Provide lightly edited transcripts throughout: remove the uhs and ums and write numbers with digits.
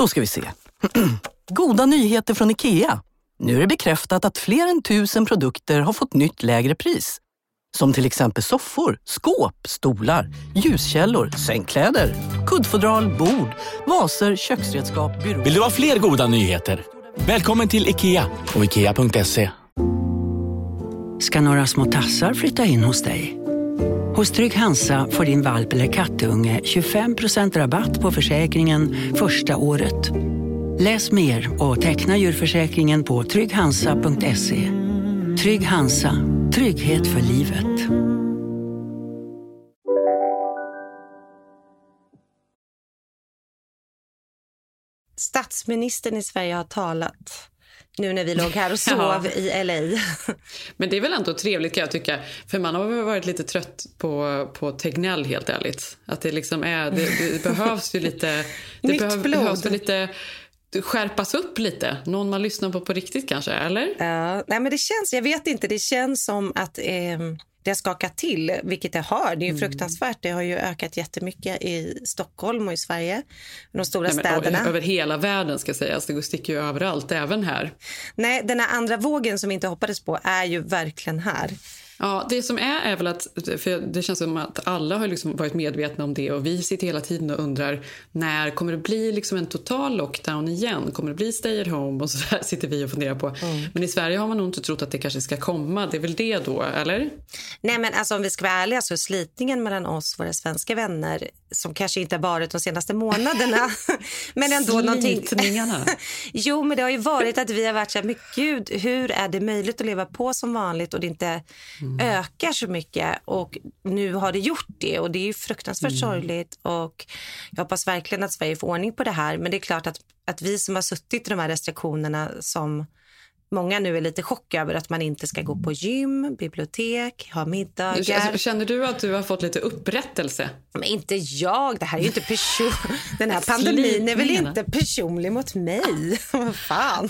Då ska vi se. Goda nyheter från IKEA. Nu är det bekräftat att fler än 1000 produkter har fått nytt lägre pris. Som till exempel soffor, skåp, stolar, ljuskällor, sängkläder, kuddfodral, bord, vaser, köksredskap, byråer. Vill du ha fler goda nyheter? Välkommen till IKEA och IKEA.se. Ska några små tassar flytta in hos dig? Hos Trygg Hansa får din valp eller kattunge 25% rabatt på försäkringen första året. Läs mer och teckna djurförsäkringen på trygghansa.se. Trygg Hansa, trygghet för livet. Statsministern i Sverige har talat nu när vi låg här och sov i LA. Men det är väl ändå trevligt kan jag tycka. För man har varit lite trött på Tegnell helt ärligt. Att det liksom är, det behövs ju lite... Nytt blod. Behövs lite skärpas upp lite. Någon man lyssnar på riktigt kanske, eller? Nej men det känns, jag vet inte, det känns som att det har skakat till, vilket det har. Det är ju fruktansvärt. Det har ju ökat jättemycket i Stockholm och i Sverige. De stora städerna. Över hela världen ska sägas. Det sticker ju överallt, även här. Nej, den här andra vågen som vi inte hoppades på är ju verkligen här. Ja, det som är väl att, för det känns som att alla har liksom varit medvetna om det och vi sitter hela tiden och undrar när kommer det bli liksom en total lockdown igen? Kommer det bli stay at home? Och så där sitter vi och funderar på. Men i Sverige har man nog inte trott att det kanske ska komma. Det är väl det då, eller? Nej, men alltså om vi ska vara ärliga så är slitningen mellan oss, våra svenska vänner, som kanske inte har varit de senaste månaderna. Men ändå slitningarna. Jo, men det har ju varit att vi har varit så här, men gud, hur är det möjligt att leva på som vanligt och det inte ökar så mycket, och nu har det gjort det och det är ju fruktansvärt sorgligt, och jag hoppas verkligen att Sverige får ordning på det här, men det är klart att vi som har suttit i de här restriktionerna, som många nu är lite chock över, att man inte ska gå på gym, bibliotek, ha middagar. Känner du att du har fått lite upprättelse? Men inte jag, det här är ju inte den här pandemin är väl inte personlig mot mig. Vad fan.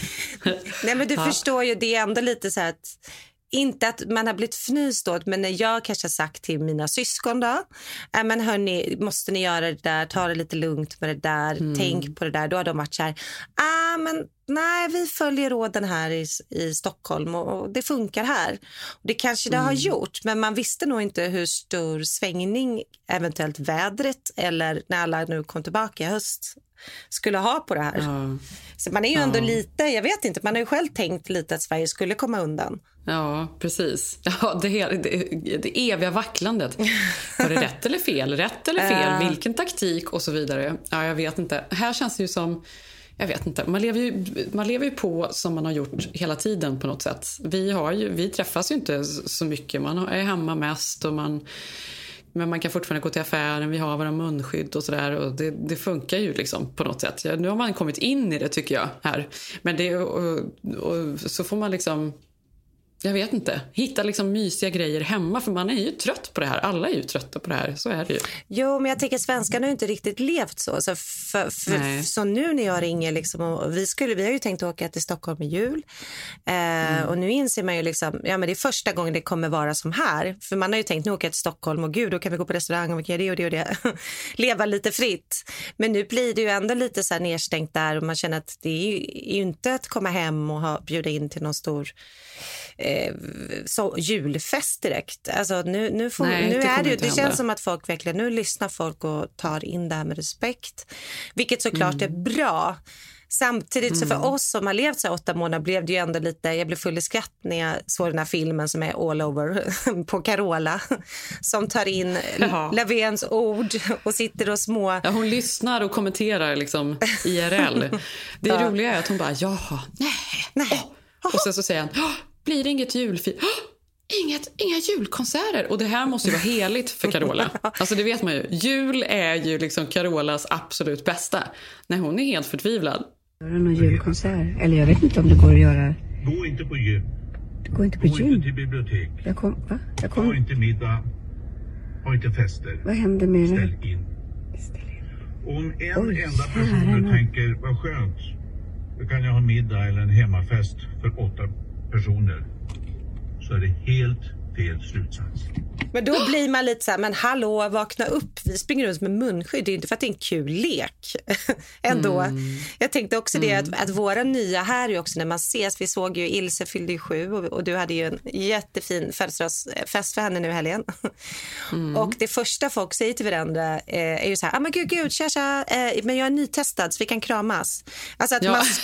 Nej, men du förstår ju, det är ändå lite så här att, inte att man har blivit fnyst åt, men när jag kanske har sagt till mina syskon då, men hörni, måste ni göra det där, ta det lite lugnt med det där, tänk på det där, då har de varit så här, men nej, vi följer råden här i Stockholm och det funkar här. Och det kanske det har gjort, men man visste nog inte hur stor svängning eventuellt vädret eller när alla nu kom tillbaka i höst skulle ha på det här. Så man är ju ändå lite, jag vet inte, man har ju själv tänkt lite att Sverige skulle komma undan. Ja, precis. Ja, det eviga vacklandet. Var det rätt eller fel? Rätt eller fel? Vilken taktik? Och så vidare. Ja, jag vet inte. Här känns det ju som, jag vet inte. Man lever ju på som man har gjort hela tiden på något sätt. Vi träffas ju inte så mycket. Man är hemma mest och men man kan fortfarande gå till affären, vi har våra munskydd och sådär, och det funkar ju liksom på något sätt. Nu har man kommit in i det, tycker jag, här. Men det, och så får man liksom, jag vet inte, hitta liksom mysiga grejer hemma, för man är ju trött på det här. Alla är ju trötta på det här, så är det ju. Jo, men jag tänker svenskarna har ju inte riktigt levt så. Så nu när jag ringer liksom, och vi har ju tänkt åka till Stockholm i jul. Och nu inser man ju liksom, men det är första gången det kommer vara som här. För man har ju tänkt, nu åka till Stockholm och gud, då kan vi gå på restaurang och vi kan göra det och det och det. Leva lite fritt. Men nu blir det ju ändå lite så här nedstängt där, och man känner att det är ju inte att komma hem och bjuda in till någon stor så julfest direkt. Alltså nu är det känns som att folk verkligen, nu lyssnar folk och tar in det här med respekt, vilket såklart är bra. Samtidigt så för oss som har levt så 8 månader blev det ju ändå lite, jag blev full i skratt när jag såg den här filmen som är all over på Carola, som tar in Löfvens ord och sitter och små... Ja, hon lyssnar och kommenterar liksom IRL. Det roliga är att hon bara, nej. Och sen så säger han, blir det inget julfil? Inga julkonserter. Och det här måste ju vara heligt för Carola. Alltså det vet man ju. Jul är ju liksom Carolas absolut bästa. När hon är helt förtvivlad. Göra någon julkonsert? Eller jag vet inte om det går att göra. Gå inte på gym. Du går inte på gym? Gå inte till bibliotek. Ha inte middag. Ha inte fester. Vad händer med det? Ställ in. Om en enda person tänker, vad skönt, då kan jag ha middag eller en hemmafest för 8 personer. Så är det helt fel slutsats. Men då blir man lite så här, men hallå, vakna upp. Vi springer runt med munskydd. Det är inte för att det är en kul lek. Ändå. Jag tänkte också det att våra nya här är också när man ses. Vi såg ju Ilse fyllde 7 och du hade ju en jättefin födelsedagsfest för henne nu i helgen. Och det första folk säger till varandra är ju så här, men gud, tja, men jag är nytestad så vi kan kramas. Alltså att man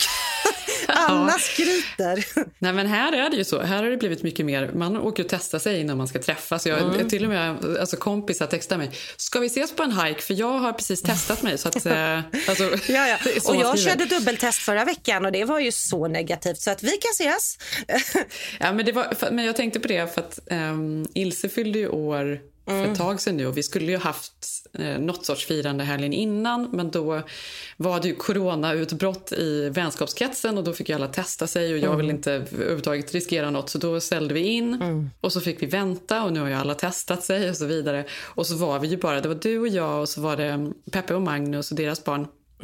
alla skryter. Nej, men här är det ju så. Här har det blivit mycket mer. Man åker och testar sig innan man ska träffas. Jag till och med kompisar textar mig. Ska vi ses på en hike? För jag har precis testat mig. Så att, alltså, och jag körde dubbeltest förra veckan och det var ju så negativt. Så att vi kan ses. Ja, men jag tänkte på det för att Ilse fyllde ju år för ett tag sedan nu och vi skulle ju haft något sorts firande helgen innan, men då var det ju coronautbrott i vänskapskretsen och då fick ju alla testa sig och jag vill inte överhuvudtaget riskera något, så då ställde vi in och så fick vi vänta och nu har ju alla testat sig och så vidare, och så var vi ju bara, det var du och jag och så var det Peppe och Magnus och deras barn.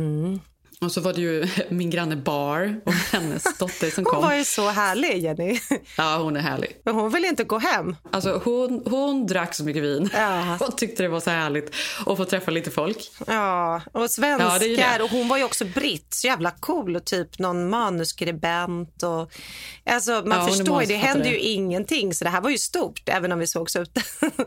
Och så var det ju min granne Bar och hennes dotter som kom. Hon var ju så härlig, Jenny. Ja, hon är härlig. Men hon ville inte gå hem. Alltså hon drack så mycket vin. Ja. Hon tyckte det var så härligt att få träffa lite folk. Ja, och svenskar. Ja, och hon var ju också britt. Så jävla cool och typ någon manuskribent. Och, alltså man förstår ju, det hände ju ingenting. Så det här var ju stort, även om vi sågs ute.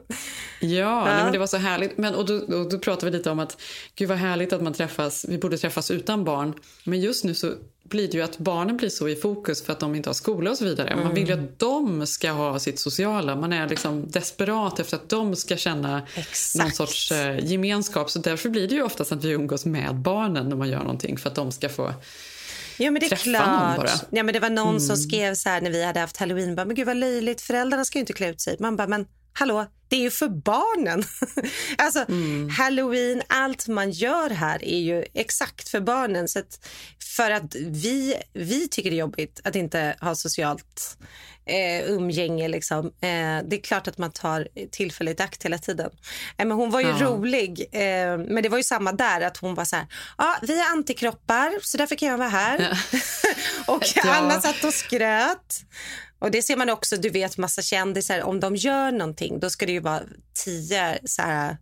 Ja, nej, men det var så härligt. Men, och då pratade vi lite om att gud vad härligt att man träffas. Vi borde träffas utan barn. Men just nu så blir det ju att barnen blir så i fokus för att de inte har skola och så vidare. Man vill ju att de ska ha sitt sociala. Man är liksom desperat efter att de ska känna någon sorts gemenskap. Så därför blir det ju oftast att vi umgås med barnen när man gör någonting för att de ska få... Ja, men det är klart. Ja, men det var någon som skrev så här när vi hade haft Halloween. Men gud vad löjligt, föräldrarna ska ju inte klä ut sig. Man bara, men hallå, det är ju för barnen. Alltså Halloween, allt man gör här är ju exakt för barnen. Så att för att vi tycker det är jobbigt att inte ha socialt umgänge liksom. Det är klart att man tar tillfälligt akt hela tiden. Men hon var ju rolig. Men det var ju samma där, att hon var så här, vi är antikroppar så därför kan jag vara här. Och alla satt och skröt. Och det ser man också, du vet, massa kändisar, om de gör någonting då ska det ju vara 10 så här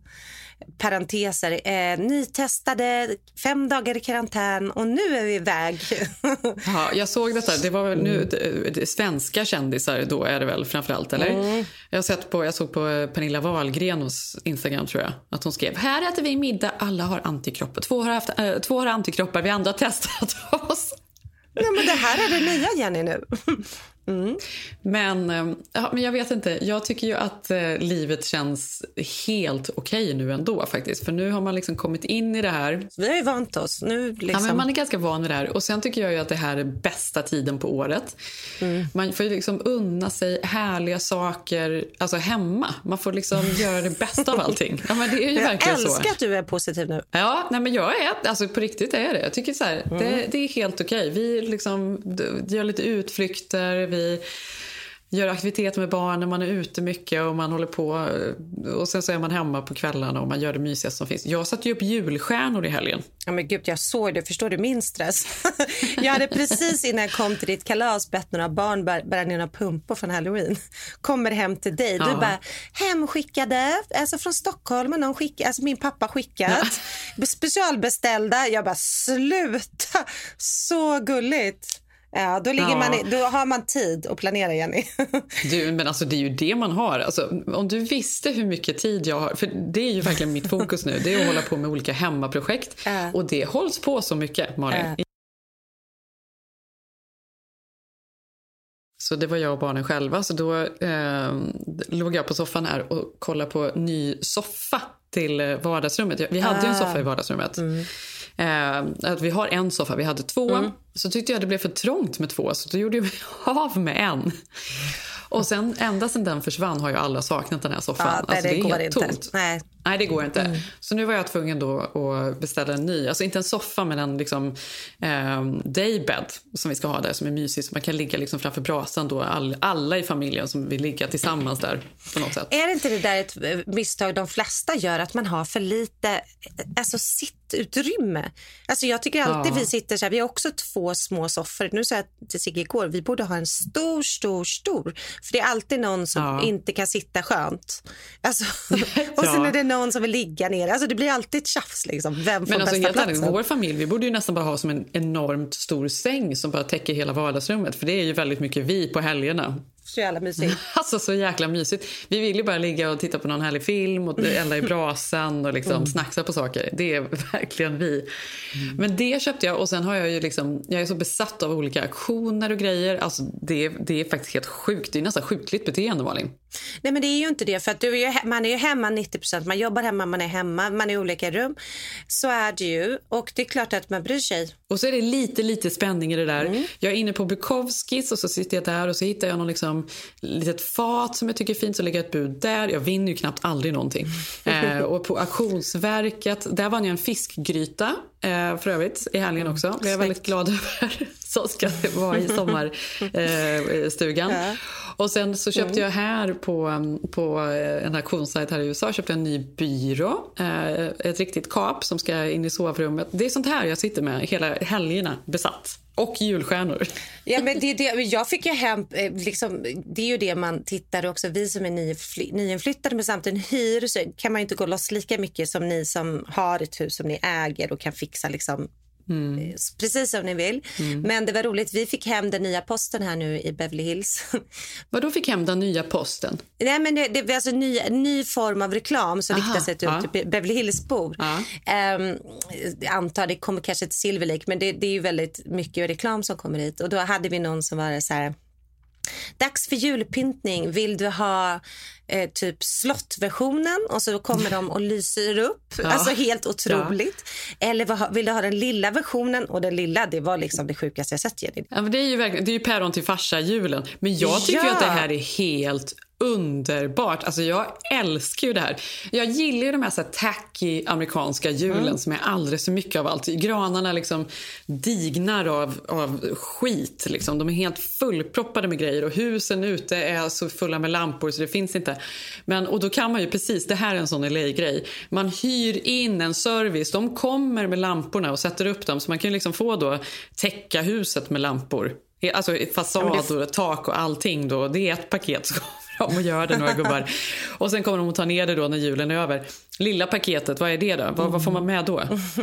parenteser, nytestade, 5 dagar i karantän och nu är vi iväg. Ja, jag såg detta, det var nu svenska kändisar då är det väl framförallt, eller? Jag såg på Pernilla Wahlgrens Instagram tror jag, att hon skrev, här äter vi middag, alla har antikroppar, 2 har antikroppar, vi andra har testat oss. Ja, men det här är det nya, Jenny, nu. Men jag vet inte, jag tycker ju att livet känns helt okej nu ändå faktiskt, för nu har man liksom kommit in i det här. Vi har ju vant oss nu liksom. Ja, men man är ganska van vid det här, och sen tycker jag ju att det här är bästa tiden på året. Man får ju liksom unna sig härliga saker, alltså hemma, man får liksom göra det bästa av allting. Ja, men det är ju verkligen så. Jag älskar att du är positiv nu. Ja, nej, men jag är, alltså på riktigt är det. Jag tycker så här, det är helt okej. Vi liksom gör lite utflykter, vi gör aktiviteter med barn när man är ute mycket och man håller på, och sen så är man hemma på kvällarna och man gör det mysigaste som finns. Jag satte ju upp julstjärnor i helgen. Ja, men gud, jag såg det. Förstår du min stress? Jag hade precis innan jag kom till ditt kalas bett några barn bära ner några pumpor från Halloween. Kommer hem till dig. Du bara, hemskickade, alltså från Stockholm, och någon alltså min pappa skickat. Specialbeställda. Jag bara, sluta. Så gulligt. Ja, då har man tid att planera, Jenny. Du, men alltså det är ju det man har. Alltså, om du visste hur mycket tid jag har, för det är ju verkligen mitt fokus nu, det är att hålla på med olika hemmaprojekt. Och det hålls på så mycket, Malin. Så det var jag och barnen själva, så då låg jag på soffan här och kollade på ny soffa till vardagsrummet. Vi hade ju en soffa i vardagsrummet. Att vi har en soffa, vi hade 2. Så tyckte jag det blev för trångt med 2, så då gjorde vi av med en. Och sen ända sedan den försvann har ju alla saknat den här soffan. Ja, alltså, det är går helt inte. tomt. Nej. Nej, det går inte. Så nu var jag tvungen då att beställa en ny. Alltså inte en soffa, men en liksom, daybed som vi ska ha där, som är mysig. Så man kan ligga liksom framför brasan då. Alla i familjen som vill ligga tillsammans där på något sätt. Är det inte det där ett misstag de flesta gör, att man har för lite sittutrymme? Alltså jag tycker alltid vi sitter så här, vi har också 2 små soffor. Nu sa jag till Sigge igår, vi borde ha en stor. För det är alltid någon som inte kan sitta skönt. Alltså, och sen är det någon som vill ligga ner. Alltså det blir alltid ett tjafs liksom. Vem får men alltså, bästa platsen? Vår familj, vi borde ju nästan bara ha som en enormt stor säng som bara täcker hela vardagsrummet. För det är ju väldigt mycket vi på helgerna. Så jävla mysigt. Alltså så jäkla mysigt. Vi vill ju bara ligga och titta på någon härlig film och elda i brasan och liksom snacksa på saker. Det är verkligen vi. Men det köpte jag, och sen har jag ju liksom, jag är så besatt av olika aktioner och grejer. Alltså det är faktiskt helt sjukt. Det är nästan sjukligt beteende, Malin. Nej, men det är ju inte det, för att man är ju hemma 90%, man jobbar hemma, man är hemma, man är i olika rum. Så är det ju, och det är klart att man bryr sig. Och så är det lite spänning i det där. Jag är inne på Bukowskis och så sitter jag där och så hittar jag någon liksom litet fat som jag tycker är fint, så lägger jag ett bud där. Jag vinner ju knappt aldrig någonting. Och på Auktionsverket, där vann jag en fiskgryta för övrigt i helgen också. Det är jag väldigt glad över. Så ska det vara i sommarstugan. Och sen så köpte jag här på en auktionssajt här i USA, köpte en ny byrå, ett riktigt kap som ska in i sovrummet. Det är sånt här jag sitter med hela helgerna, besatt. Och julstjärnor. Ja, men det, jag fick ju hem, liksom, det är ju det man tittar också. Vi som är nyinflyttade men samtidigt hyr, så kan man ju inte gå loss lika mycket som ni som har ett hus som ni äger och kan fixa liksom precis som ni vill. Men det var roligt, vi fick hem den nya posten här nu i Beverly Hills. Vad då fick hem den nya posten? Nej, men det var alltså ny form av reklam som riktar sig till Beverly Hills-bor. Antar det kommer kanske till Silver Lake, men det är ju väldigt mycket reklam som kommer hit. Och då hade vi någon som var så här: dags för julpyntning, vill du ha typ slottversionen? Och så kommer de och lyser upp. Alltså helt otroligt. Eller vill du ha den lilla versionen? Och den lilla, det var liksom det sjukaste jag sett. Ja, men det är ju päron till farsa julen. Men jag tycker ju att det här är helt underbart. Alltså jag älskar ju det här. Jag gillar ju de här så här tacky amerikanska julen som är alldeles så mycket av allt. Granarna liksom dignar av skit liksom. De är helt fullproppade med grejer och husen ute är så fulla med lampor så det finns inte. Och då kan man ju precis, det här är en sån LA-grej. Man hyr in en service. De kommer med lamporna och sätter upp dem så man kan liksom få då täcka huset med lampor. Alltså fasad och tak och allting då. Det är ett paket som kommer de och gör det, några gubbar. Och sen kommer de att ta ner det då när julen är över. Lilla paketet, vad är det då? Vad får man med då?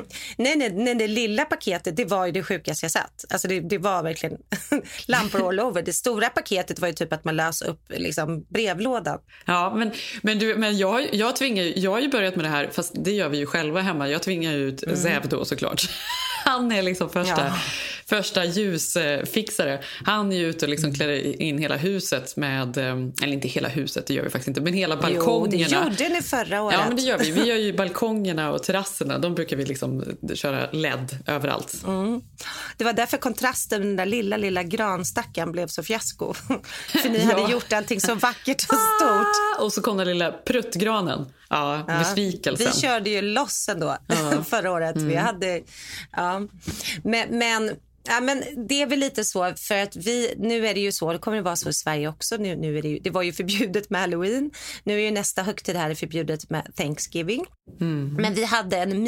Nej, det lilla paketet, det var ju det sjukaste jag sett. Alltså det var verkligen lampor all over. Det stora paketet var ju typ att man löser upp liksom brevlådan. Ja, men jag tvingar, jag har ju börjat med det här, fast det gör vi ju själva hemma. Jag tvingar ut Zev då såklart. Han är liksom första ljusfixare. Han är ju ute och liksom klär in hela huset med, eller inte hela huset, det gör vi faktiskt inte, men hela balkongerna. Jo, det gjorde ni förra året. Ja, men det gör vi. Vi gör ju balkongerna och terrasserna. De brukar vi liksom köra LED överallt. Det var därför kontrasten med den där lilla granstacken blev så fiasko. För ni hade gjort allting så vackert och stort. Och så kom den lilla pruttgranen. Ja, besvikelsen. Vi körde ju loss ändå förra året. Vi hade, men det är väl lite så, för att nu är det ju så, det kommer det vara så i Sverige också. Nu är det var ju förbjudet med Halloween. Nu är ju nästa högtid här förbjudet med Thanksgiving. Men vi hade en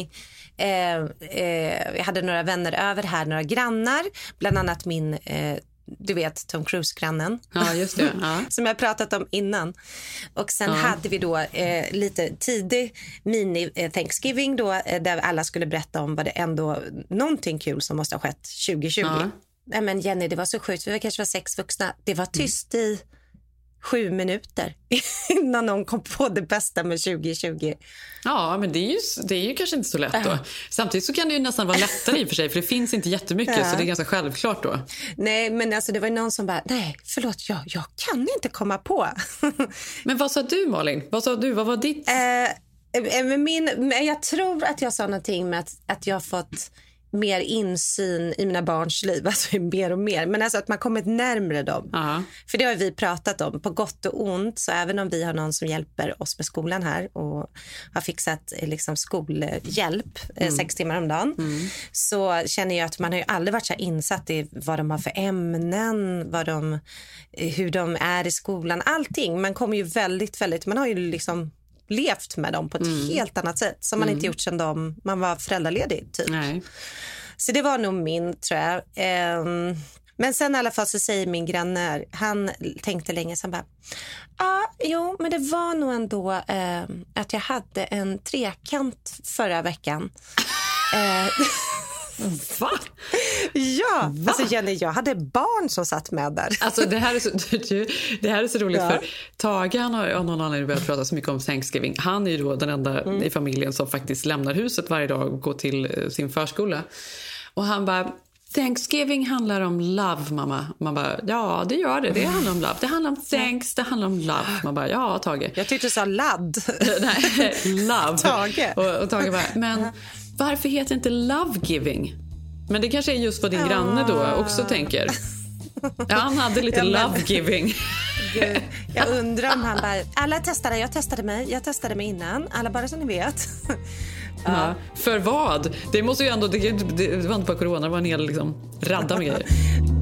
jag hade några vänner över här, några grannar, bland annat min du vet, Tom Cruise-grannen. Ja, just det. Ja. Som jag pratat om innan. Och sen hade vi då lite tidig mini-Thanksgiving då, där alla skulle berätta om vad det ändå, någonting kul som måste ha skett 2020. Nej, men Jenny, det var så sjukt. Vi kanske var 6 vuxna. Det var tyst i 7 minuter innan någon kom på det bästa med 2020. Ja, men det är ju kanske inte så lätt då. Samtidigt så kan det ju nästan vara lättare i och för sig, för det finns inte jättemycket så det är ganska självklart då. Nej, men alltså det var någon som bara, nej, förlåt, jag kan inte komma på. Men vad sa du, Malin? Vad sa du? Vad var ditt? Jag tror att jag sa någonting med att jag har fått mer insyn i mina barns liv, alltså mer och mer, men alltså att man kommit närmare dem. För det har vi pratat om, på gott och ont, så även om vi har någon som hjälper oss med skolan här och har fixat liksom skolhjälp 6 timmar om dagen, så känner jag att man har ju aldrig varit så insatt i vad de har för ämnen, hur de är i skolan, allting. Man kommer ju väldigt, man har ju liksom levt med dem på ett helt annat sätt som man inte gjort sedan man var föräldraledig typ. Nej. Så det var nog min, tror jag. Men sen i alla fall så säger min granne, han tänkte länge sen bara, men det var nog ändå att jag hade en trekant förra veckan. Va? Ja, va? Alltså Jenny, jag hade barn som satt med där. Alltså det här är så roligt, för Tage, han har av någon anledning börjat prata så mycket om Thanksgiving. Han är ju då den enda i familjen som faktiskt lämnar huset varje dag och går till sin förskola. Och han bara, Thanksgiving handlar om love, mamma. Man bara, ja det gör det. Det handlar om love. Det handlar om thanks, det handlar om love. Man bara, ja Tage. Jag tyckte du sa ladd. Nej, love. Tage. Och Tage bara, men varför heter det inte love giving? Men det kanske är just vad din granne då också tänker. Ja, han hade lite love giving. Jag undrar om han bara, alla testade, jag testade mig innan. Alla bara så ni vet. Ja. För vad? Det måste ju ändå, det var inte bara corona, det var en hel liksom radda med grejer.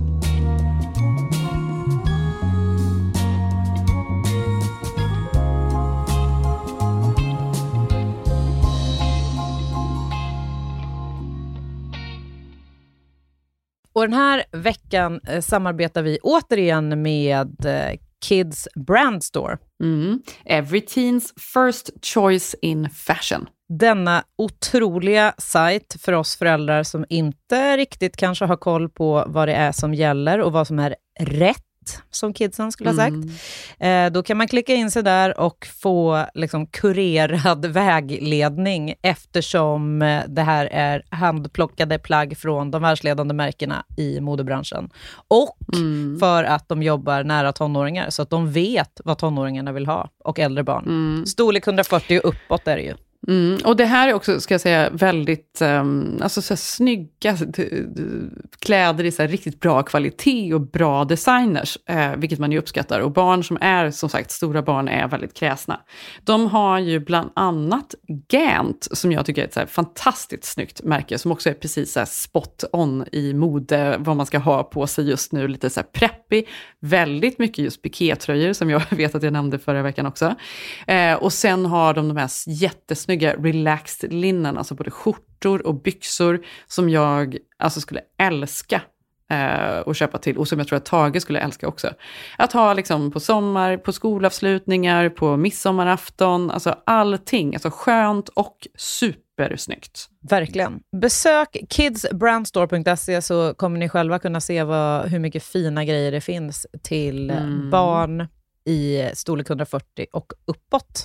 Och den här veckan samarbetar vi återigen med Kids Brand Store. Every teens first choice in fashion. Denna otroliga sajt för oss föräldrar som inte riktigt kanske har koll på vad det är som gäller och vad som är rätt, som kidsen skulle ha sagt. Då kan man klicka in sig där och få liksom kurerad vägledning, eftersom det här är handplockade plagg från de världsledande märkena i modebranschen. Och för att de jobbar nära tonåringar, så att de vet vad tonåringarna vill ha och äldre barn. Storlek 140 och uppåt är det ju. Och det här är också, ska jag säga, väldigt alltså så här, snygga kläder i så här, riktigt bra kvalitet och bra designers, vilket man ju uppskattar. Och barn som är, som sagt, stora barn är väldigt kräsna. De har ju bland annat Gant, som jag tycker är ett så här, fantastiskt snyggt märke, som också är precis så här, spot on i mode, vad man ska ha på sig just nu, lite så här preppy, väldigt mycket just pikétröjor, som jag vet att jag nämnde förra veckan också. Och sen har de här jättesnygga relaxed linnen, alltså både skjortor och byxor, som jag alltså skulle älska att köpa till, och som jag tror att Tage skulle älska också. Att ha liksom på sommar, på skolavslutningar, på midsommarafton, alltså allting, alltså skönt och supersnyggt. Verkligen. Besök kidsbrandstore.se, så kommer ni själva kunna se hur mycket fina grejer det finns till barn i storlek 140 och uppåt.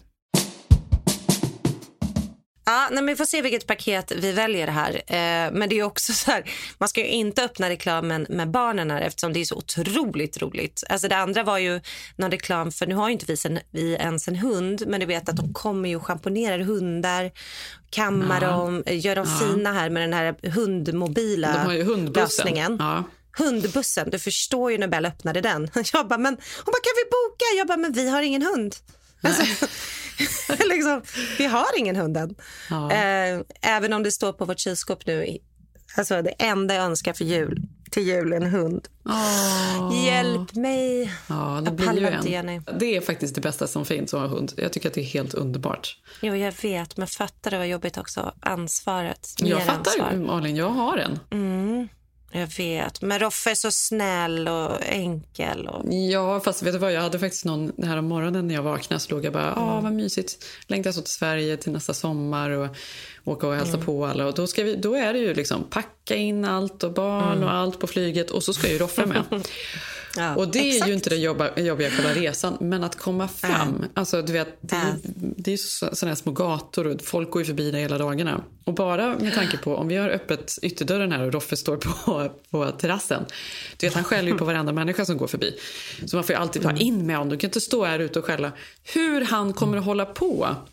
Ja, men vi får se vilket paket vi väljer här. Men det är också så här, man ska ju inte öppna reklamen med barnen här, eftersom det är så otroligt roligt. Alltså det andra var ju någon reklam, för nu har ju inte vi ens en hund, men du vet att de kommer ju och schamponerar hundar, kammar dem, gör dem fina här med den här hundmobila de har ju hundbussen. Lösningen. Ja. Hundbussen, du förstår ju när Bella öppnade den. Jag bara, hon bara, kan vi boka? Jag bara, men vi har ingen hund. Alltså, liksom, vi har ingen hund än. Ja. Även om det står på vårt kylskåp nu, alltså det enda jag önskar för till jul är en hund. Hjälp mig. Ja, det blir ju en. Det är faktiskt det bästa som finns att ha hund. Jag tycker att det är helt underbart. Jo, jag vet, men fattar det var jobbigt också. Ansvaret. Jag fattar, Malin, jag har en. Jag vet, men Roffe är så snäll och enkel. Ja, fast vet du vad, jag hade faktiskt någon här om morgonen när jag vaknade, så låg jag bara, vad mysigt, längtar så till Sverige till nästa sommar och åka och hälsa på alla. Och då är det ju liksom packa in allt och barn och allt på flyget, och så ska ju Roffe med. Ja, och det är ju inte det jobbiga själva resan, men att komma fram, alltså du vet, det är ju sådana här små gator och folk går ju förbi där hela dagarna. Och bara med tanke på, om vi har öppet ytterdörren här och Roffe står på terrassen, du vet, han skäller ju på varenda människa som går förbi. Så man får ju alltid ta in med honom, du kan inte stå här ute och skälla. Hur han kommer att hålla på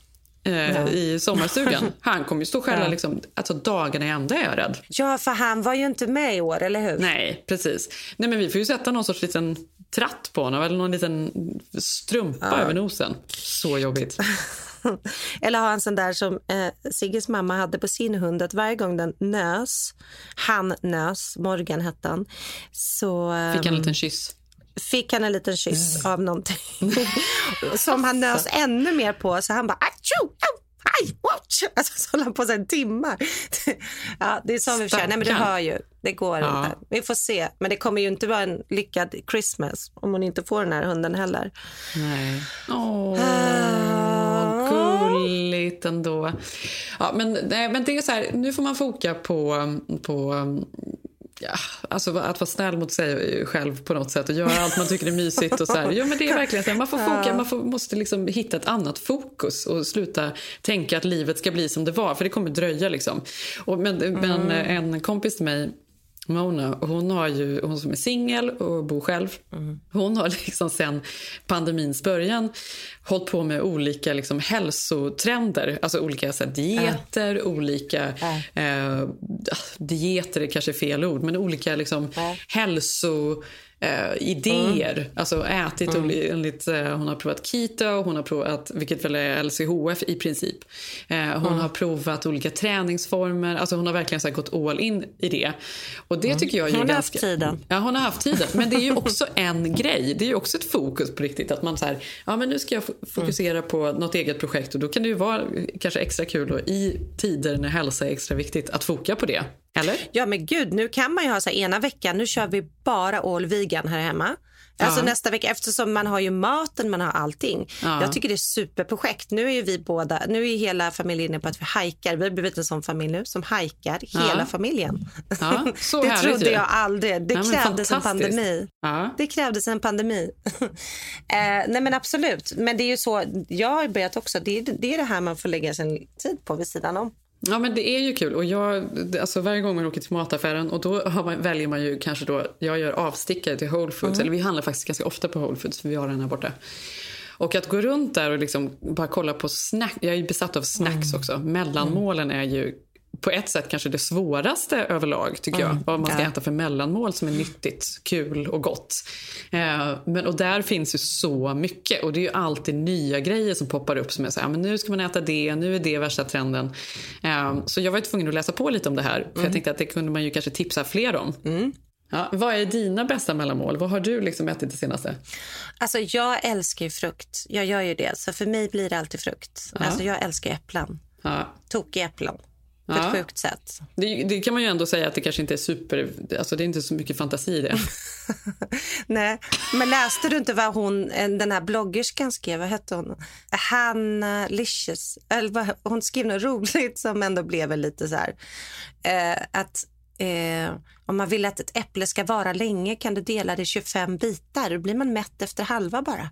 i sommarstugan. Han kommer ju stå själva liksom, alltså dagarna i ända är jag rädd. Ja, för han var ju inte med i år, eller hur? Nej, precis. Nej, men vi får ju sätta någon sorts liten tratt på honom eller någon liten strumpa över nosen. Så jobbigt. Eller ha en sån där som Sigges mamma hade på sin hund, att varje gång den han nös, Morgan hette han, så fick han en liten kyss. Fick han en liten kyss av någonting som han nös ännu mer på, så han bara aj, watch! Alltså så håller han på en timme. Ja, det är som vi försöker. Nej, men du hör ju, det går inte. Vi får se, men det kommer ju inte vara en lyckad Christmas om hon inte får den här hunden heller. Nej. Gulligt ändå. Ja, men det är så här, nu får man foka på alltså att vara snäll mot sig själv på något sätt och göra allt man tycker är mysigt och så här. Ja, men det är verkligen så här, man får foka, måste liksom hitta ett annat fokus och sluta tänka att livet ska bli som det var, för det kommer dröja liksom. Men en kompis till mig, Mona, hon som är singel och bor själv, hon har liksom sen pandemins början hållit på med olika liksom hälsotrender, alltså olika så här, dieter, olika dieter är kanske fel ord, men olika liksom idéer, alltså ätit enligt, hon har provat keto, hon har provat, vilket väl är LCHF i princip, hon har provat olika träningsformer, alltså hon har verkligen så här gått all in i det, och det tycker jag är hon ganska... haft tiden. Ja, hon har haft tiden, men det är ju också en grej, det är ju också ett fokus på riktigt, att man så här, ja men nu ska jag fokusera på något eget projekt, och då kan det ju vara kanske extra kul då, i tider när hälsa är extra viktigt, att foka på det. Eller? Ja, men gud, nu kan man ju ha så här, ena veckan, nu kör vi bara all vegan här hemma. Alltså nästa vecka, eftersom man har ju maten, man har allting. Jag tycker det är superprojekt. Nu är ju vi båda, nu är hela familjen inne på att vi hajkar. Vi har blivit en sån familj nu som hajkar hela familjen. Så det trodde jag aldrig. Det krävdes en pandemi. Det krävdes en pandemi. Nej, men absolut. Men det är ju så, jag har börjat också. Det är det här man får lägga sin tid på vid sidan om. Ja, men det är ju kul, och alltså varje gång man åker till mataffären, och då väljer man ju kanske då, jag gör avstickare till Whole Foods, eller vi handlar faktiskt ganska ofta på Whole Foods, för vi har den här borta. Och att gå runt där och liksom bara kolla på snack, jag är ju besatt av snacks också, mellanmålen är ju på ett sätt kanske det svåraste överlag, tycker jag. Vad man ska äta för mellanmål som är nyttigt, kul och gott. Och där finns ju så mycket. Och det är ju alltid nya grejer som poppar upp som är så här, men nu ska man äta det, nu är det värsta trenden. Så jag var ju tvungen att läsa på lite om det här. För jag tänkte att det kunde man ju kanske tipsa fler om. Ja, vad är dina bästa mellanmål? Vad har du liksom ätit det senaste? Alltså jag älskar ju frukt. Jag gör ju det. Så för mig blir det alltid frukt. Alltså jag älskar äpplen. Tokiga äpplen. På ett sjukt sätt. Det kan man ju ändå säga att det kanske inte är super... Alltså det är inte så mycket fantasi det. Nej, men läste du inte vad den här bloggerskan skrev? Vad hette hon? Hanna Licious. Hon skrev något roligt som ändå blev lite så här. Att om man vill att ett äpple ska vara länge kan du dela det i 25 bitar. Då blir man mätt efter halva bara.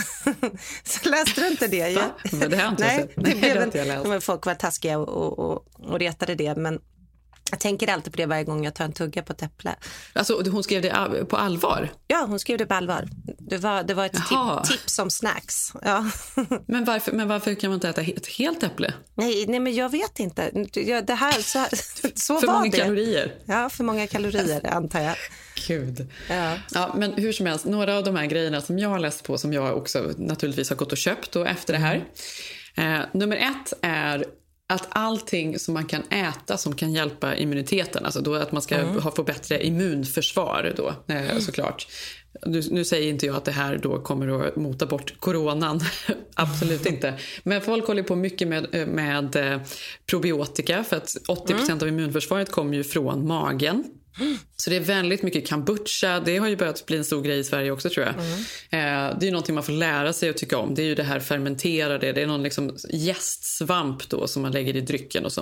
Så läste du inte det? Ja? Men det har inte Nej, jag det blev inte jag läst. Folk var taskiga och retade det, men jag tänker alltid på det varje gång jag tar en tugga på ett äpple. Alltså hon skrev det på allvar? Ja, hon skrev det på allvar. Det var ett tips om snacks. Ja. Men varför kan man inte äta ett helt äpple? Nej, men jag vet inte. Det här, så för var många det. Kalorier? Ja, för många kalorier antar jag. Gud. Ja, men hur som helst, några av de här grejerna som jag har läst på, som jag också naturligtvis har gått och köpt då efter det här. Nummer 1 är att allting som man kan äta som kan hjälpa immuniteten, alltså då att man ska få bättre immunförsvar då, såklart. Nu säger inte jag att det här då kommer att mota bort coronan, absolut inte. Men folk håller på mycket med probiotika, för att 80% av immunförsvaret kommer ju från magen. Så det är väldigt mycket kombucha. Det har ju börjat bli en stor grej i Sverige också, tror jag. Det är ju någonting man får lära sig att tycka om. Det är ju det här fermenterade. Det är någon liksom jästsvamp då som man lägger i drycken och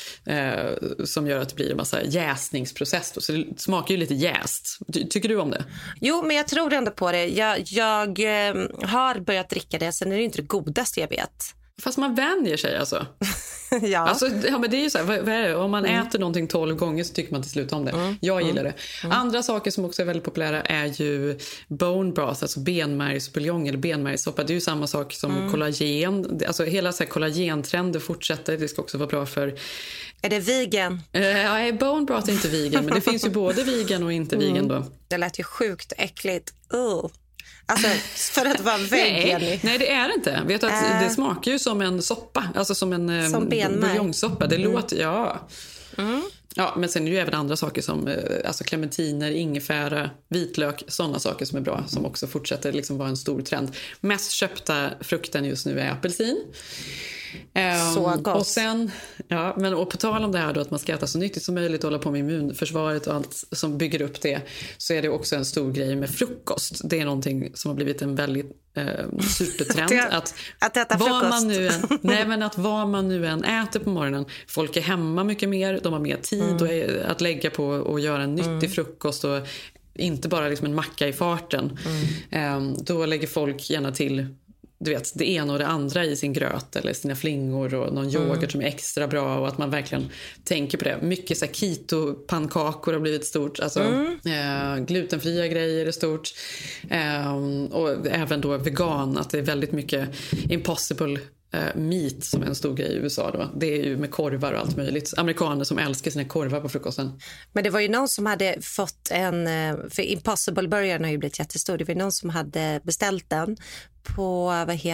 som gör att det blir en massa jäsningsprocess då. Så det smakar ju lite jäst. Tycker du om det? Jo, men jag tror ändå på det. Jag har börjat dricka det. Sen är det inte det godaste jag vet. Fast man vänjer sig alltså. Ja. Alltså, men det är ju så här, vad är det? Om man äter någonting 12 gånger så tycker man till slut om det. Jag gillar det. Andra saker som också är väldigt populära är ju bone broth, alltså benmärgsbuljong eller benmärgssoppa. Det är ju samma sak som kollagen. Alltså hela så här kollagentrender fortsätter. Det ska också vara bra för... Är det vegan? Ja, bone broth är inte vegan, men det finns ju både vegan och inte vegan då. Det lät ju sjukt äckligt. Alltså, för att vara vegan. Nej, det är det inte. Vet du att det smakar ju som en soppa. Alltså som en buljongsoppa. Det låter, Ja, men sen är det ju även andra saker som alltså clementiner, ingefära, vitlök, sådana saker som är bra, som också fortsätter liksom vara en stor trend. Mest köpta frukten just nu är apelsin. Så gott. Och sen, och på tal om det här då, att man ska äta så nyttigt som möjligt och hålla på med immunförsvaret och allt som bygger upp det, så är det också en stor grej med frukost. Det är någonting som har blivit en väldigt supertrend. att äta frukost. Vad man nu än äter på morgonen. Folk är hemma mycket mer, de har mer tid att lägga på och göra en nyttig frukost och inte bara liksom en macka i farten. Då lägger folk gärna till, du vet, det ena och det andra i sin gröt eller sina flingor och någon yoghurt som är extra bra, och att man verkligen tänker på det. Mycket så här keto-pannkakor har blivit stort, alltså glutenfria grejer är stort, och även då vegan, att det är väldigt mycket impossible meat som är en stor grej i USA då. Det är ju med korvar och allt möjligt. Amerikaner som älskar sina korvar på frukosten. Men det var ju någon som hade fått för Impossible Burger har ju blivit jättestor. Det var ju någon som hade beställt den på,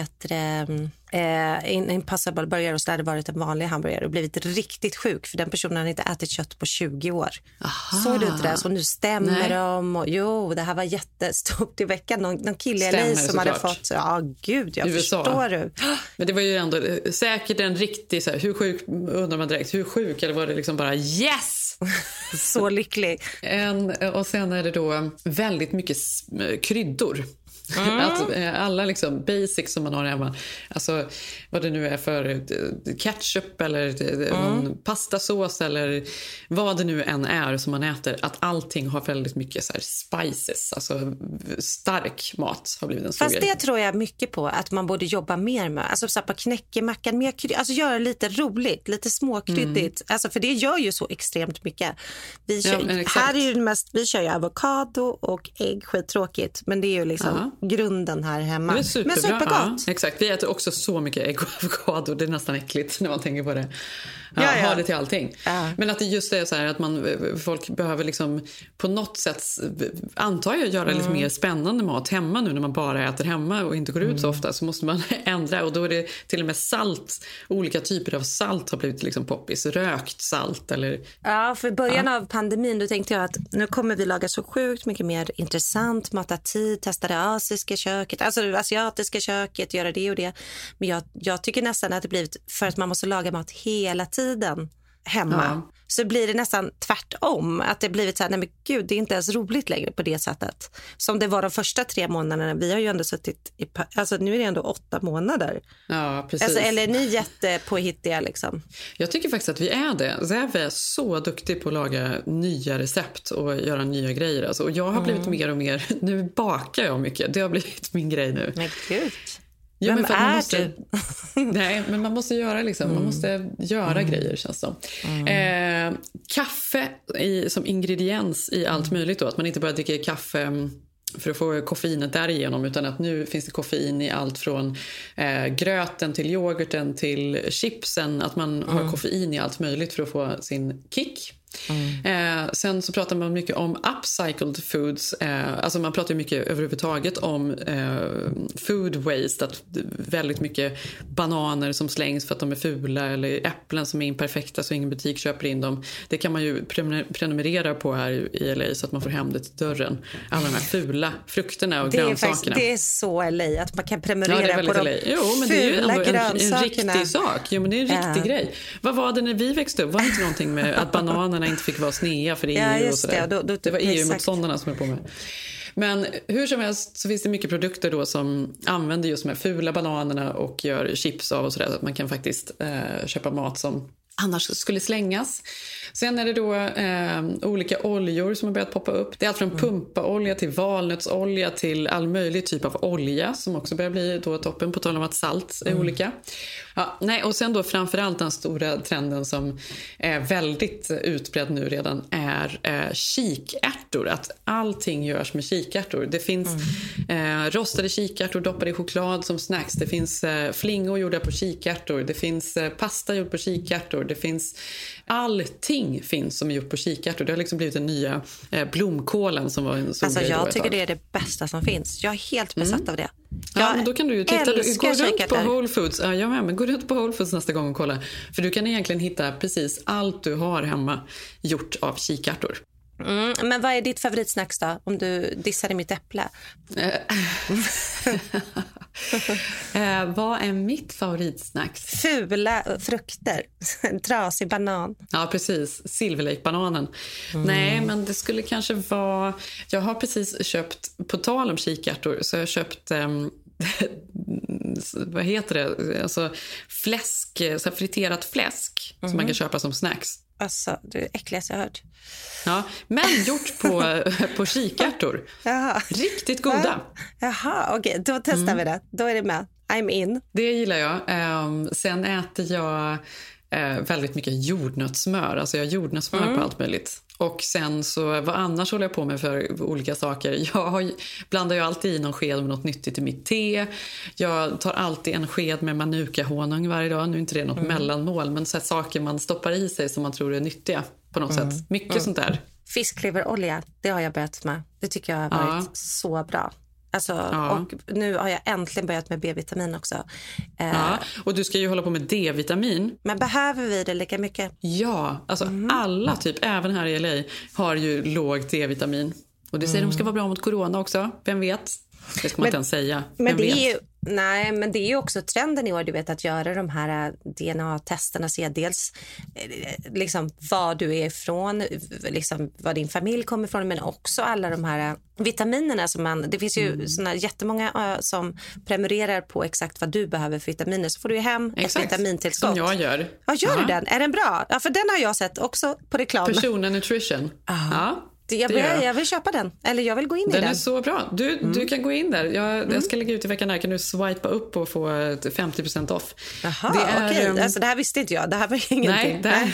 Impossible Burger, och så hade det varit en vanlig hamburgare och blivit riktigt sjuk, för den personen hade inte ätit kött på 20 år. Såg du inte det? Så nu stämmer de. Och, det här var jättestort i veckan. Någon kille i LA som hade fått... Ja, gud, jag USA. Förstår du. Men det var ju ändå säkert en riktig... Så här, hur sjuk, undrar man direkt, hur sjuk? Eller var det liksom bara yes! Så lycklig. Och sen är det då väldigt mycket kryddor. Att alla liksom basics som man har hemma, alltså vad det nu är för ketchup eller någon pastasås eller vad det nu än är som man äter, att allting har väldigt mycket så här spices, alltså stark mat har blivit en stor grej. Fast det tror jag mycket på att man borde jobba mer med, alltså så på knäckemackan mer alltså göra lite roligt, lite småkryddigt, alltså för det gör ju så extremt mycket. Här är ju vi kör ju avokado och ägg, skittråkigt, men det är ju liksom grunden här hemma. Det är superbra. Men supergott. Ja, exakt. Vi äter också så mycket ägg och avokado. Det är nästan äckligt när man tänker på det. Ha det till allting. Men att det just är så här att folk behöver liksom på något sätt, antar jag, göra lite mer spännande mat hemma nu när man bara äter hemma och inte går ut så ofta, så måste man ändra, och då är det till och med salt, olika typer av salt har blivit liksom poppis, rökt salt eller... Ja, för början av pandemin då tänkte jag att nu kommer vi laga så sjukt mycket mer intressant, mata tid, testa det asiska köket, alltså det asiatiska köket, göra det och det. Men jag tycker nästan att det blivit, för att man måste laga mat hela tiden hemma, så blir det nästan tvärtom, att det blivit så här, nej men gud, det är inte ens roligt längre på det sättet som det var de första 3 månaderna. Vi har ju ändå suttit alltså nu är det ändå 8 månader. Ja, precis. Alltså, eller är ni jättepåhittiga liksom? Jag tycker faktiskt att vi är det. Vi är så duktiga på att laga nya recept och göra nya grejer. Alltså, och jag har blivit mer och mer, nu bakar jag mycket. Det har blivit min grej nu. Men gud. Ja, men för man måste, nej, men man måste göra liksom, man måste göra grejer, känns som. Kaffe som ingrediens i allt möjligt då, att man inte bara dricker kaffe för att få koffeinet därigenom, utan att nu finns det koffein i allt från gröten till yoghurten till chipsen, att man har koffein i allt möjligt för att få sin kick. Sen så pratar man mycket om upcycled foods, alltså man pratar mycket överhuvudtaget om food waste, att väldigt mycket bananer som slängs för att de är fula, eller äpplen som är imperfekta så ingen butik köper in dem. Det kan man ju prenumerera på här i LA så att man får hem det till dörren, alla de här fula frukterna och grönsakerna. Det är så LA att man kan prenumerera på de fula grönsakerna. En riktig sak. Jo, men det är en riktig grej. Vad var det när vi växte upp? Var det inte någonting med att bananerna inte fick vara snea för EU och sådär? Det var EU-motståndarna som är på med. Men hur som helst så finns det mycket produkter då som använder just de här fula bananerna och gör chips av och sådär, så att man kan faktiskt köpa mat som annars skulle slängas. Sen är det då olika oljor som har börjat poppa upp. Det är allt från pumpaolja till valnötsolja till all möjlig typ av olja som också börjar bli då toppen, på tal om att salt är olika. Ja, nej, och sen då framförallt den stora trenden som är väldigt utbredd nu redan är kikärtor. Att allting görs med kikärtor. Det finns rostade kikärtor doppade i choklad som snacks. Det finns flingor gjorda på kikärtor. Det finns pasta gjord på kikärtor. Det finns allting finns som är gjort på kikärtor. Det har liksom blivit den nya blomkålen som var en stor grej. Jag tycker det är det bästa som finns. Jag är helt besatt av det. Ja, men då kan du ju titta. Gå runt på Whole Foods. Ja, jag med, men gå runt på Whole Foods nästa gång och kolla. För du kan egentligen hitta precis allt du har hemma gjort av kikärtor. Men vad är ditt favoritsnacks då? Om du dissar i mitt äpple. Vad är mitt favoritsnacks? Fula frukter. En trasig banan. Ja, precis. Silver Lake-bananen. Nej, men det skulle kanske vara... Jag har precis köpt, på tal om kikärtor, så jag har köpt... vad heter det? Alltså fläsk, så här friterat fläsk som man kan köpa som snacks. Alltså, det är äckligaste jag har hört. Ja, men gjort på kikärtor. Jaha. Riktigt goda. Jaha, okej. Då testar vi det. Då är det med. I'm in. Det gillar jag. Sen äter jag väldigt mycket jordnötssmör. Alltså jag har jordnötssmör på allt möjligt. Och sen så, vad annars håller jag på med för olika saker? Jag blandar ju alltid i någon sked med något nyttigt i mitt te. Jag tar alltid en sked med manuka-honung varje dag. Nu är inte det något mellanmål, men så här saker man stoppar i sig som man tror är nyttiga på något sätt. Mycket sånt där. Fiskleverolja, det har jag börjat med. Det tycker jag har varit så bra. Alltså, och nu har jag äntligen börjat med B-vitamin också. Ja, och du ska ju hålla på med D-vitamin. Men behöver vi det lika mycket? Ja, alltså alla typ, även här i LA, har ju låg D-vitamin. Och det säger de ska vara bra mot corona också, vem vet? Det ska man inte ens säga. Men det är ju, nej, men det är ju också trenden i år, du vet, att göra de här DNA-testerna, se dels liksom var du är ifrån, liksom var din familj kommer ifrån, men också alla de här vitaminerna som det finns ju såna jättemånga som prenumererar på exakt vad du behöver för vitaminer, så får du hem ett vitamintillskott. Som jag gör. Ja, gör du den? Är den bra? Ja, för den har jag sett också på reklam. Personen Nutrition. Ja. Jag vill köpa den. Eller jag vill gå in i den. Den är så bra. Du kan gå in där. Jag ska lägga ut i veckan här. Kan du swipa upp och få 50% off. Jaha, okej. Alltså, det här visste inte jag. Det här var ingenting. Nej,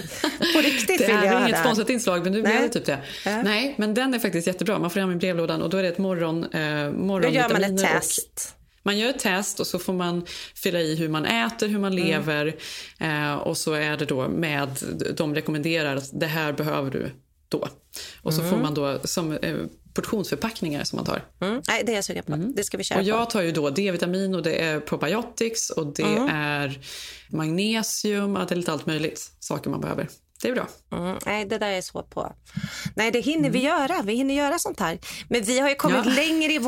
på riktigt det vill jag är inget sponsrat inslag, men nu blev det typ det. Nej, men den är faktiskt jättebra. Man får hem i brevlådan och då är det ett morgonvitaminer. Då gör man ett test. Man gör ett test och så får man fylla i hur man äter, hur man lever. Och så är det då med, de rekommenderar att det här behöver du då. Och så får man då som portionsförpackningar som man tar. Nej, det är jag sugen på. Det ska vi köra. Och jag tar ju då D-vitamin och det är probiotics och det är magnesium, det är lite allt möjligt saker man behöver. Det är bra. Nej, det där är svårt på. Nej, det hinner vi göra. Vi hinner göra sånt här. Men vi har ju kommit längre i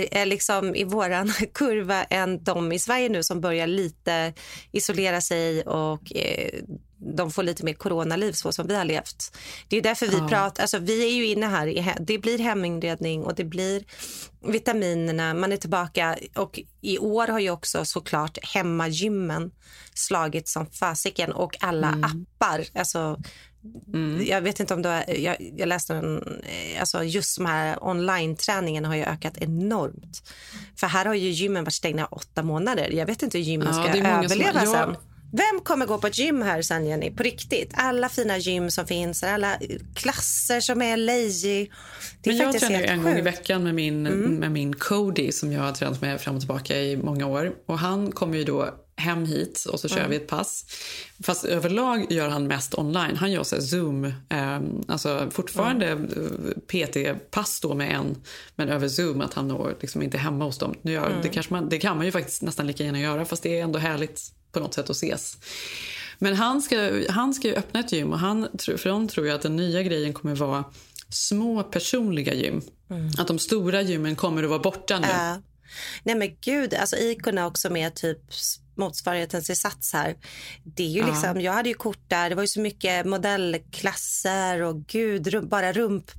våran kurva än de i Sverige nu som börjar lite isolera sig och de får lite mer coronaliv så som vi har levt. Det är därför vi pratar, alltså vi är ju inne här, det blir heminredning och det blir vitaminerna, man är tillbaka, och i år har ju också såklart hemmagymmen slagit som fasiken och alla appar, alltså jag vet inte om jag läste alltså just de här online-träningen har ju ökat enormt. För här har ju gymmen varit stängda 8 månader. Jag vet inte hur gymmen ska överleva sen. Vem kommer gå på ett gym här sen, Jenny? På riktigt. Alla fina gym som finns, alla klasser som är lazy. Det är men jag tränar ju en gång i veckan med min Cody som jag har tränat med fram och tillbaka i många år. Och han kommer ju då hem hit och så kör vi ett pass. Fast överlag gör han mest online. Han gör så här Zoom, alltså fortfarande PT-pass då med en, men över Zoom, att han når liksom inte hemma hos dem. Nu det kan man ju faktiskt nästan lika gärna göra, fast det är ändå härligt på något sätt att ses. Men han ska ju öppna ett gym och för de tror jag att den nya grejen kommer vara små personliga gym. Att de stora gymmen kommer att vara borta nu. Nej men gud, alltså Icona också med typ motsvarigheten till Sats här. Det är ju liksom, jag hade ju kort där, det var ju så mycket modellklasser och gud, bara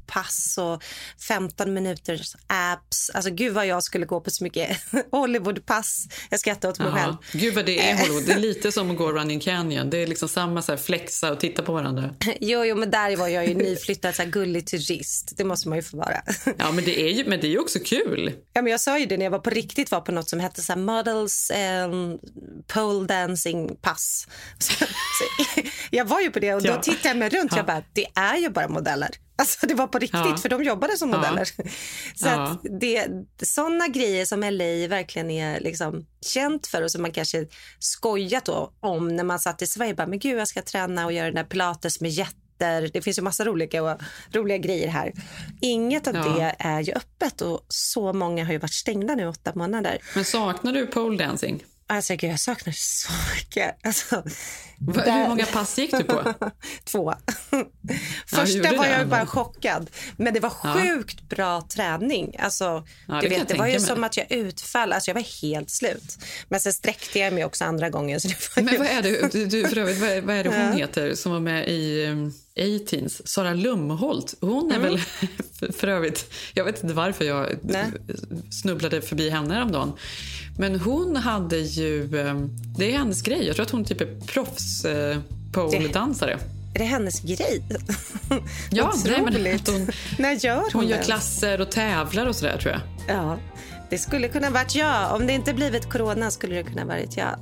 Hollywoodpass och 15 minuters apps. Alltså gud vad jag skulle gå på så mycket Hollywoodpass. Jag skrattar åt mig själv. Gud vad det är Hollywood. Det är lite som att gå Running Canyon. Det är liksom samma så här flexa och titta på varandra. Jo, men där var jag ju nyflyttad så här gullig turist. Det måste man ju få vara. Ja, men det är ju också kul. Ja, men jag sa ju det när jag var på något som hette så här Models Pole Dancing Pass. Så, jag var ju på det och då tittade jag mig runt. Jag bara, det är ju bara modeller. Alltså det var på riktigt för de jobbade som modeller. Så att sådana grejer som LA verkligen är liksom känt för och som man kanske skojat då om när man satt i Sverige. Bara, men gud jag ska träna och göra den där pilates med jätter. Det finns ju massa roliga grejer här. Inget av det är ju öppet och så många har ju varit stängda nu 8 månader. Men saknar du pole dancing? Alltså gud, jag saknar så mycket. Alltså, hur många pass gick du på? 2. Första var jag bara chockad. Men det var sjukt bra träning. Alltså, det var ju som att jag utfall. Alltså jag var helt slut. Men sen sträckte jag mig också andra gången. Så det var men vad är det, du för övrigt, vad är det hon heter som var med i A-Teens? Sara Lumholt. Hon är väl för övrigt, jag vet inte varför jag snubblade förbi henne häromdagen. Men hon hade ju, det är hennes grej. Jag tror att hon typ är proffs pole-dansare. Är det hennes grej? Ja, När gör hon gör klasser och tävlar och sådär tror jag. Ja, det skulle kunna varit jag. Om det inte blivit corona skulle det kunna varit jag.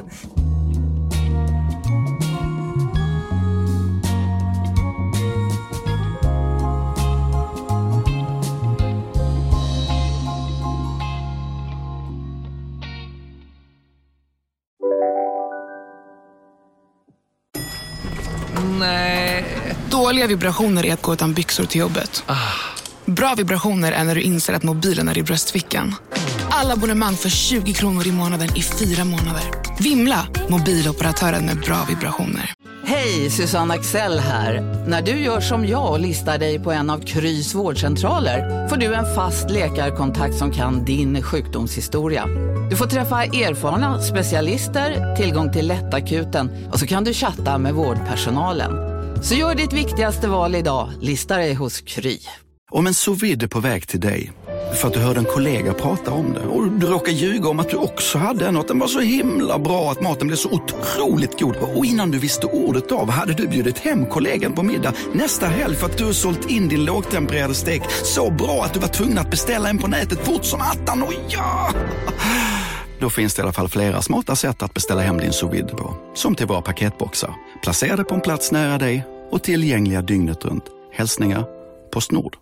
Nej. Dåliga vibrationer är att gå utan byxor till jobbet. Bra vibrationer är när du inser att mobilen är i bröstfickan. Alla abonnemang för 20 kronor i månaden i 4 månader. Vimla, mobiloperatören med bra vibrationer. Hej, Susanne Axel här. När du gör som jag och listar dig på en av Krys vårdcentraler får du en fast läkarkontakt som kan din sjukdomshistoria. Du får träffa erfarna specialister, tillgång till lättakuten och så kan du chatta med vårdpersonalen. Så gör ditt viktigaste val idag, lista dig hos Kry. Om en sous-vide är på väg till dig för att du hörde en kollega prata om det och du råkar ljuga om att du också hade en och den var så himla bra att maten blev så otroligt god. Och innan du visste ordet av hade du bjudit hem kollegan på middag nästa helg för att du har sålt in din lågtempererade stek så bra att du var tvungen att beställa en på nätet fort som attan. Och då finns det i alla fall flera smarta sätt att beställa hem din sous-vide på. Som till våra paketboxar. Placerade på en plats nära dig och tillgängliga dygnet runt. Hälsningar PostNord.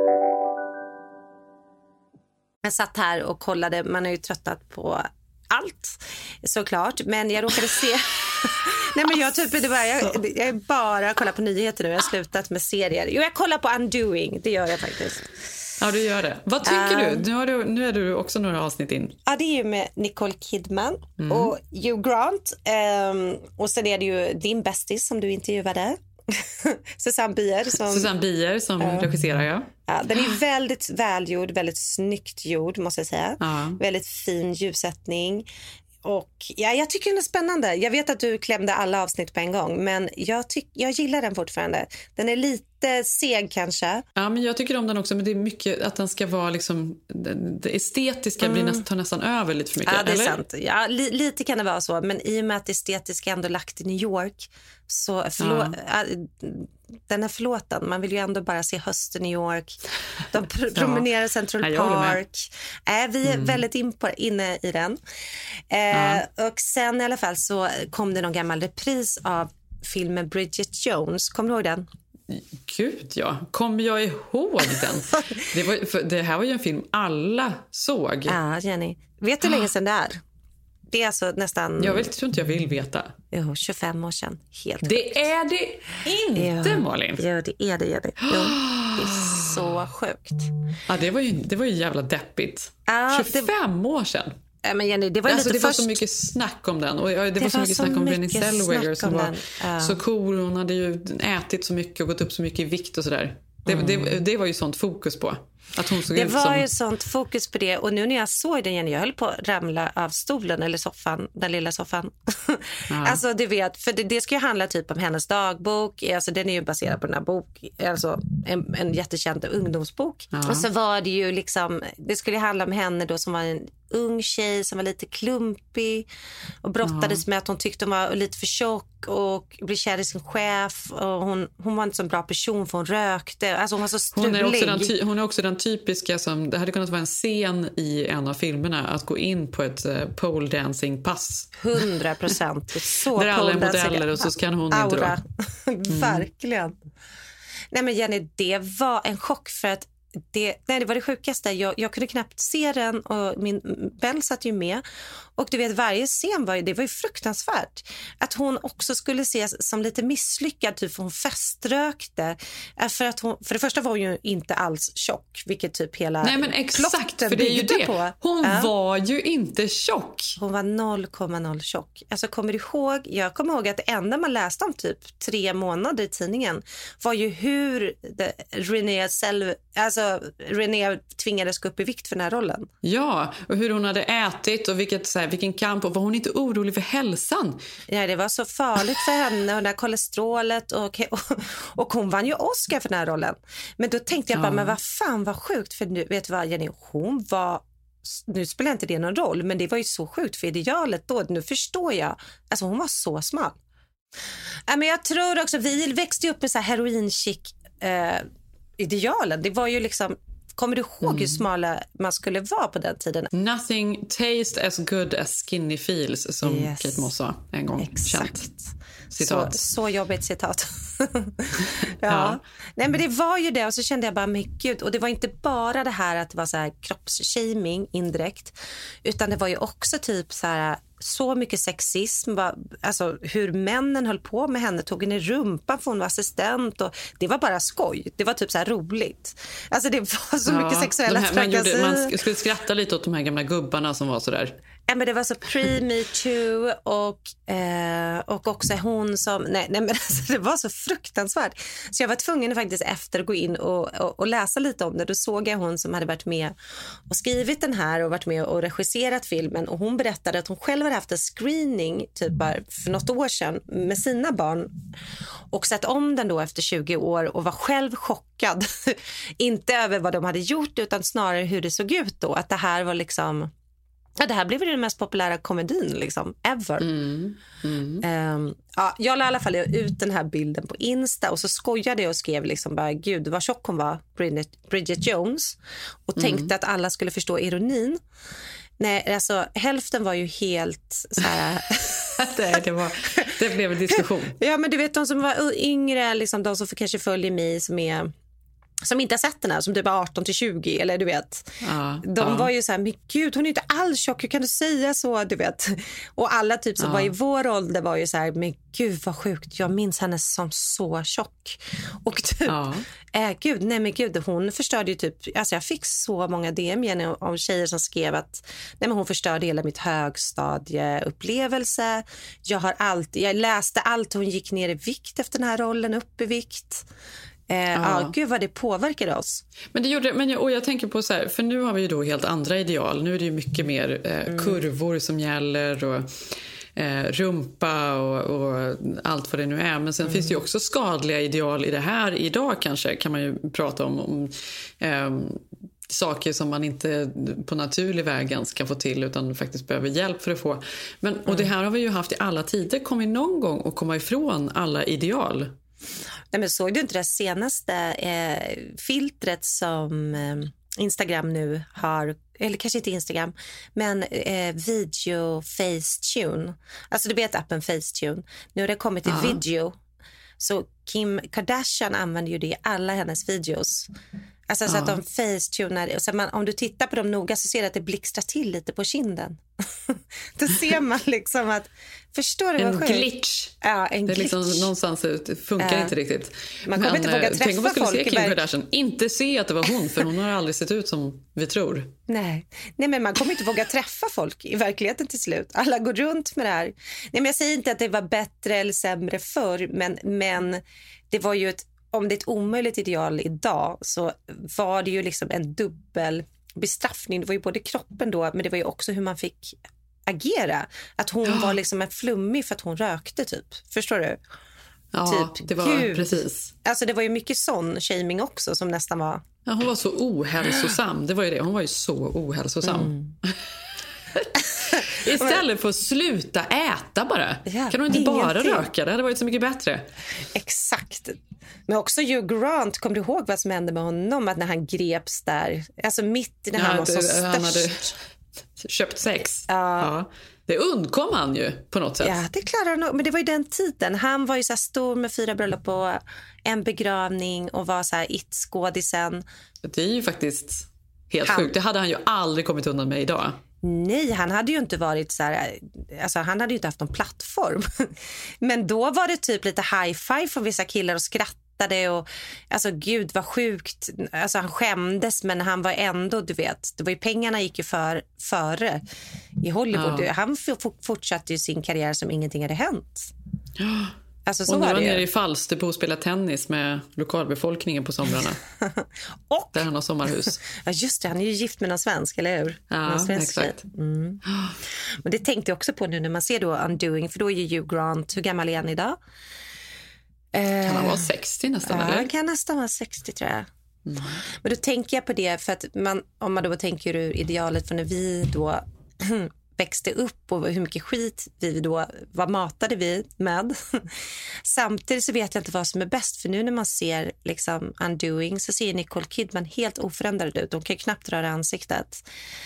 Jag satt här och kollade, man har ju tröttat på allt såklart, men jag råkade se nej men jag bara kollar på nyheter nu, jag har slutat med serier. Jo, jag kollar på Undoing, det gör jag faktiskt. Ja, du gör det. Vad tycker du? Nu är du också några avsnitt in. Ja, det är ju med Nicole Kidman och Hugh Grant och sen är det ju din bästis som du intervjuade. Susanne Bier som regisserar, ja. Den är väldigt välgjord, väldigt snyggt gjord måste jag säga. Väldigt fin ljussättning. Och jag tycker den är spännande. Jag vet att du klämde alla avsnitt på en gång, men jag gillar den fortfarande. Den är lite seg kanske. Ja, men jag tycker om den också, men det är mycket att den ska vara liksom, det estetiska tar nästan över lite för mycket. Ja, det är eller? sant. Ja, lite kan det vara så, men i och med att det estetiska ändå lagt i New York så den är förlåten. Man vill ju ändå bara se hösten i New York. De promenerar Central Park. Vi är väldigt inne i den. Och sen i alla fall så kom det någon gammal repris av filmen Bridget Jones. Kommer du ihåg den? Gud, ja. Kommer jag ihåg den? Det här var ju en film alla såg. Ja, Jenny. Vet du hur länge sedan det är? Det är alltså nästan... Jag tror inte jag vill veta. Jo, 25 år sedan. Helt det sjukt. Är det inte, Malin? Ja, det är det. Jo, det är så sjukt. Ja, det var ju jävla deppigt. 25 år sedan. Men Jenny, det var alltså, det var så mycket snack om den. Och det var så mycket snack om Renée Zellweger som var så cool. Hon hade ju ätit så mycket och gått upp så mycket i vikt och sådär. Det var ju sånt fokus på. Att hon såg det ut var som... ju sånt fokus på det. Och nu när jag såg den igen, jag höll på att ramla av stolen eller soffan, den lilla soffan. Ja. Alltså du vet, för det ska ju handla typ om hennes dagbok. Alltså den är ju baserad på den här bok, alltså en jättekänd ungdomsbok. Ja. Och så var det ju liksom, det skulle handla om henne då som var en ung tjej som var lite klumpig och brottades med att hon tyckte hon var lite för tjock och blev kär i sin chef, och hon var inte så bra person för hon rökte, alltså hon var så strulig. Hon är också den typiska som, det hade kunnat vara en scen i en av filmerna att gå in på ett pole dancing pass. 100%. Så där alla är modeller och så kan hon aura. Inte då. Verkligen. Nej men Jenny, det var en chock för att det var det sjukaste. Jag kunde knappt se den och min Bell satt ju med. Och du vet, varje scen var ju fruktansvärt. Att hon också skulle ses som lite misslyckad, typ hon feströkte. För det första var hon ju inte alls tjock, vilket typ hela... Nej men exakt, för det är ju det. På. Hon var ju inte tjock. Hon var 0,0 tjock. Alltså jag kommer ihåg att det enda man läste om typ 3 månader i tidningen var ju hur Renée tvingades gå upp i vikt för den här rollen. Ja, och hur hon hade ätit och vilken kamp, och var hon inte orolig för hälsan? Ja, det var så farligt för henne och det här kolesterolet och hon vann ju Oscar för den här rollen. Men då tänkte jag bara, men vad fan var sjukt, för nu, vet du vad Jenny, nu spelar inte det någon roll, men det var ju så sjukt för idealet då, nu förstår jag. Alltså hon var så smal. Men jag tror också, vi växte upp med så här heroin-chic idealen. Det var ju liksom, kommer du ihåg hur smala man skulle vara på den tiden? Nothing tastes as good as skinny feels, som Kate Moss sa en gång. Exakt. Citat. Så jobbigt citat. Ja. Nej men det var ju det, och så kände jag bara, men gud, och det var inte bara det här att det var så här kroppsshaming indirekt, utan det var ju också typ så här, så mycket sexism, alltså hur männen höll på med henne, tog henne i rumpan för hon var assistent, och det var bara skoj, det var typ så här roligt, alltså det var så mycket sexuella trakasserier. Man skulle skratta lite åt de här gamla gubbarna som var så där. Ja, men det var så pre-me too, och också hon som nej men alltså, det var så fruktansvärt, så jag var tvungen faktiskt efter att gå in och läsa lite om det. Då såg jag hon som hade varit med och skrivit den här och varit med och regisserat filmen, och hon berättade att hon själv hade haft en screening typ bara för något år sedan med sina barn och sett om den då efter 20 år och var själv chockad inte över vad de hade gjort, utan snarare hur det såg ut då, att det här var liksom, ja, det här blev den mest populära komedin liksom, ever. Jag la i alla fall ut den här bilden på Insta, och så skojade jag och skrev liksom bara, gud vad tjock hon var, Bridget Jones, och tänkte att alla skulle förstå ironin. Nej, alltså hälften var ju helt så här... det blev en diskussion. Ja, men du vet, de som var yngre, liksom, de som kanske följer mig, som inte har sett den här, som typ är 18-20, eller du vet. De var ju så här, men gud, hon är inte alls tjock, hur kan du säga så, du vet. Och alla typ som var i vår ålder var ju så här, men gud vad sjukt, jag minns henne som så tjock. Och typ, gud, hon förstörde ju typ, alltså jag fick så många DM igen om tjejer som skrev att nej, men hon förstörde hela mitt högstadieupplevelse. Jag läste allt, hon gick ner i vikt efter den här rollen, upp i vikt. Gud vad det påverkade oss. Men det gjorde, och jag tänker på så här, för nu har vi ju då helt andra ideal. Nu är det ju mycket mer kurvor som gäller, och rumpa och allt vad det nu är. Men sen finns det ju också skadliga ideal i det här. Idag kanske kan man ju prata om saker som man inte på naturlig väg ens kan få till, utan faktiskt behöver hjälp för att få. Och det här har vi ju haft i alla tider. Kommer någon gång att komma ifrån alla ideal? Nej, men såg du inte det senaste filtret som Instagram nu har, eller kanske inte Instagram, men video Facetune. Alltså du vet appen Facetune. Nu har det kommit till video. Så Kim Kardashian använder ju det i alla hennes videos. Alltså så att de facetunar, så om du tittar på dem noga så ser du att det blixtrar till lite på kinden. Då ser man liksom att, förstår du vad sjukt? En glitch. Ja, en glitch. Det är liksom någonstans det funkar inte riktigt. Man kommer inte våga träffa folk. Tänk om man skulle se Kim Kardashian, inte se att det var hon, för hon har aldrig sett ut som vi tror. Nej, men man kommer inte våga träffa folk i verkligheten till slut. Alla går runt med det här. Nej, men jag säger inte att det var bättre eller sämre förr, men det var ju ett om det är ett omöjligt ideal idag så var det ju liksom en dubbel bestraffning. Det var ju både kroppen då, men det var ju också hur man fick agera. Att hon var liksom en flummig för att hon rökte typ. Förstår du? Ja, typ, det var precis. Alltså det var ju mycket sån shaming också som nästan var... Ja, hon var så ohälsosam. Det var ju det. Hon var ju så ohälsosam. Istället för att sluta äta bara. Kan hon inte bara röka? Det hade varit så mycket bättre. Exakt. Men också Hugh Grant, kommer du ihåg vad som hände med honom? Att när han greps där, alltså mitt när han var så störst. Han hade köpt sex. Ja. Det undkom han ju på något sätt. Ja, det klarar han nog. Men det var ju den tiden. Han var ju så här stor med 4 bröllop på en begravning och var så här it-skådisen. Det är ju faktiskt helt sjukt. Det hade han ju aldrig kommit undan med idag. Nej, han hade ju inte varit så här, alltså han hade ju inte haft någon plattform. Men då var det typ lite high-five från vissa killar och skrattade och alltså gud vad sjukt. Alltså han skämdes men han var ändå, du vet, det var ju pengarna gick ju före i Hollywood. Ja. Han fortsatte ju sin karriär som ingenting hade hänt. Alltså, så och nu var var det nere i Falsterbo och spela tennis med lokalbefolkningen på somrarna. Och där han har sommarhus. Ja just det, han är ju gift med någon svensk, eller hur? Ja, exakt. Men det tänkte jag också på nu när man ser då Undoing, för då är ju Hugh Grant, hur gammal är han idag? Kan han vara 60 nästan, eller? Han kan nästan vara 60 tror jag. Men då tänker jag på det för att om man då tänker ur idealet för när vi då växte upp och hur mycket skit vi då var matade vi med. Samtidigt så vet jag inte vad som är bäst, för nu när man ser liksom Undoing så ser Nicole Kidman helt oförändrad ut. Hon kan knappt röra ansiktet.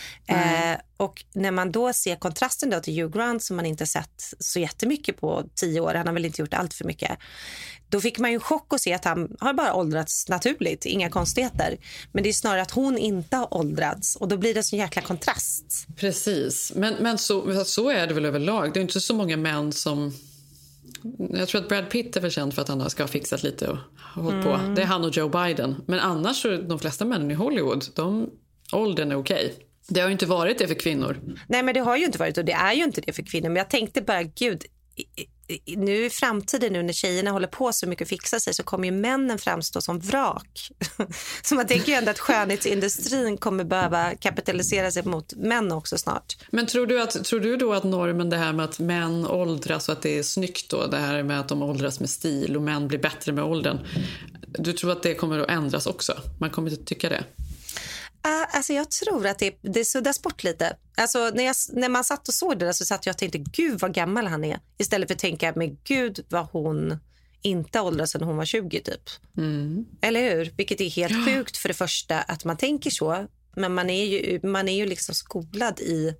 Och när man då ser kontrasten då till Hugh Grant som man inte sett så jättemycket på 10 år, han har väl inte gjort allt för mycket. Då fick man ju en chock att se att han har bara åldrats naturligt, inga konstigheter. Men det är snarare att hon inte har åldrats och då blir det så jäkla kontrast. Precis, men så är det väl överlag. Det är inte så många män som... Jag tror att Brad Pitt är väl känd för att han ska ha fixat lite och hållit på. Det är han och Joe Biden. Men annars så de flesta männen i Hollywood, åldern är okej. Det har ju inte varit det för kvinnor. Nej, men det har ju inte varit och det är ju inte det för kvinnor. Men jag tänkte bara, gud, nu i framtiden nu när tjejerna håller på så mycket att fixa sig så kommer ju männen framstå som vrak. Så man tänker ju ändå att skönhetsindustrin kommer behöva kapitalisera sig mot män också snart. Men tror du då att normen, det här med att män åldras och att det är snyggt då, det här med att de åldras med stil och män blir bättre med åldern, du tror att det kommer att ändras också? Man kommer inte tycka det? Alltså jag tror att det suddas bort lite. Alltså när man satt och såg det där så satt jag och tänkte, gud vad gammal han är. Istället för att tänka, men gud vad hon inte åldras sedan hon var 20 typ. Eller hur? Vilket är helt sjukt för det första att man tänker så. Men man är ju liksom skolad i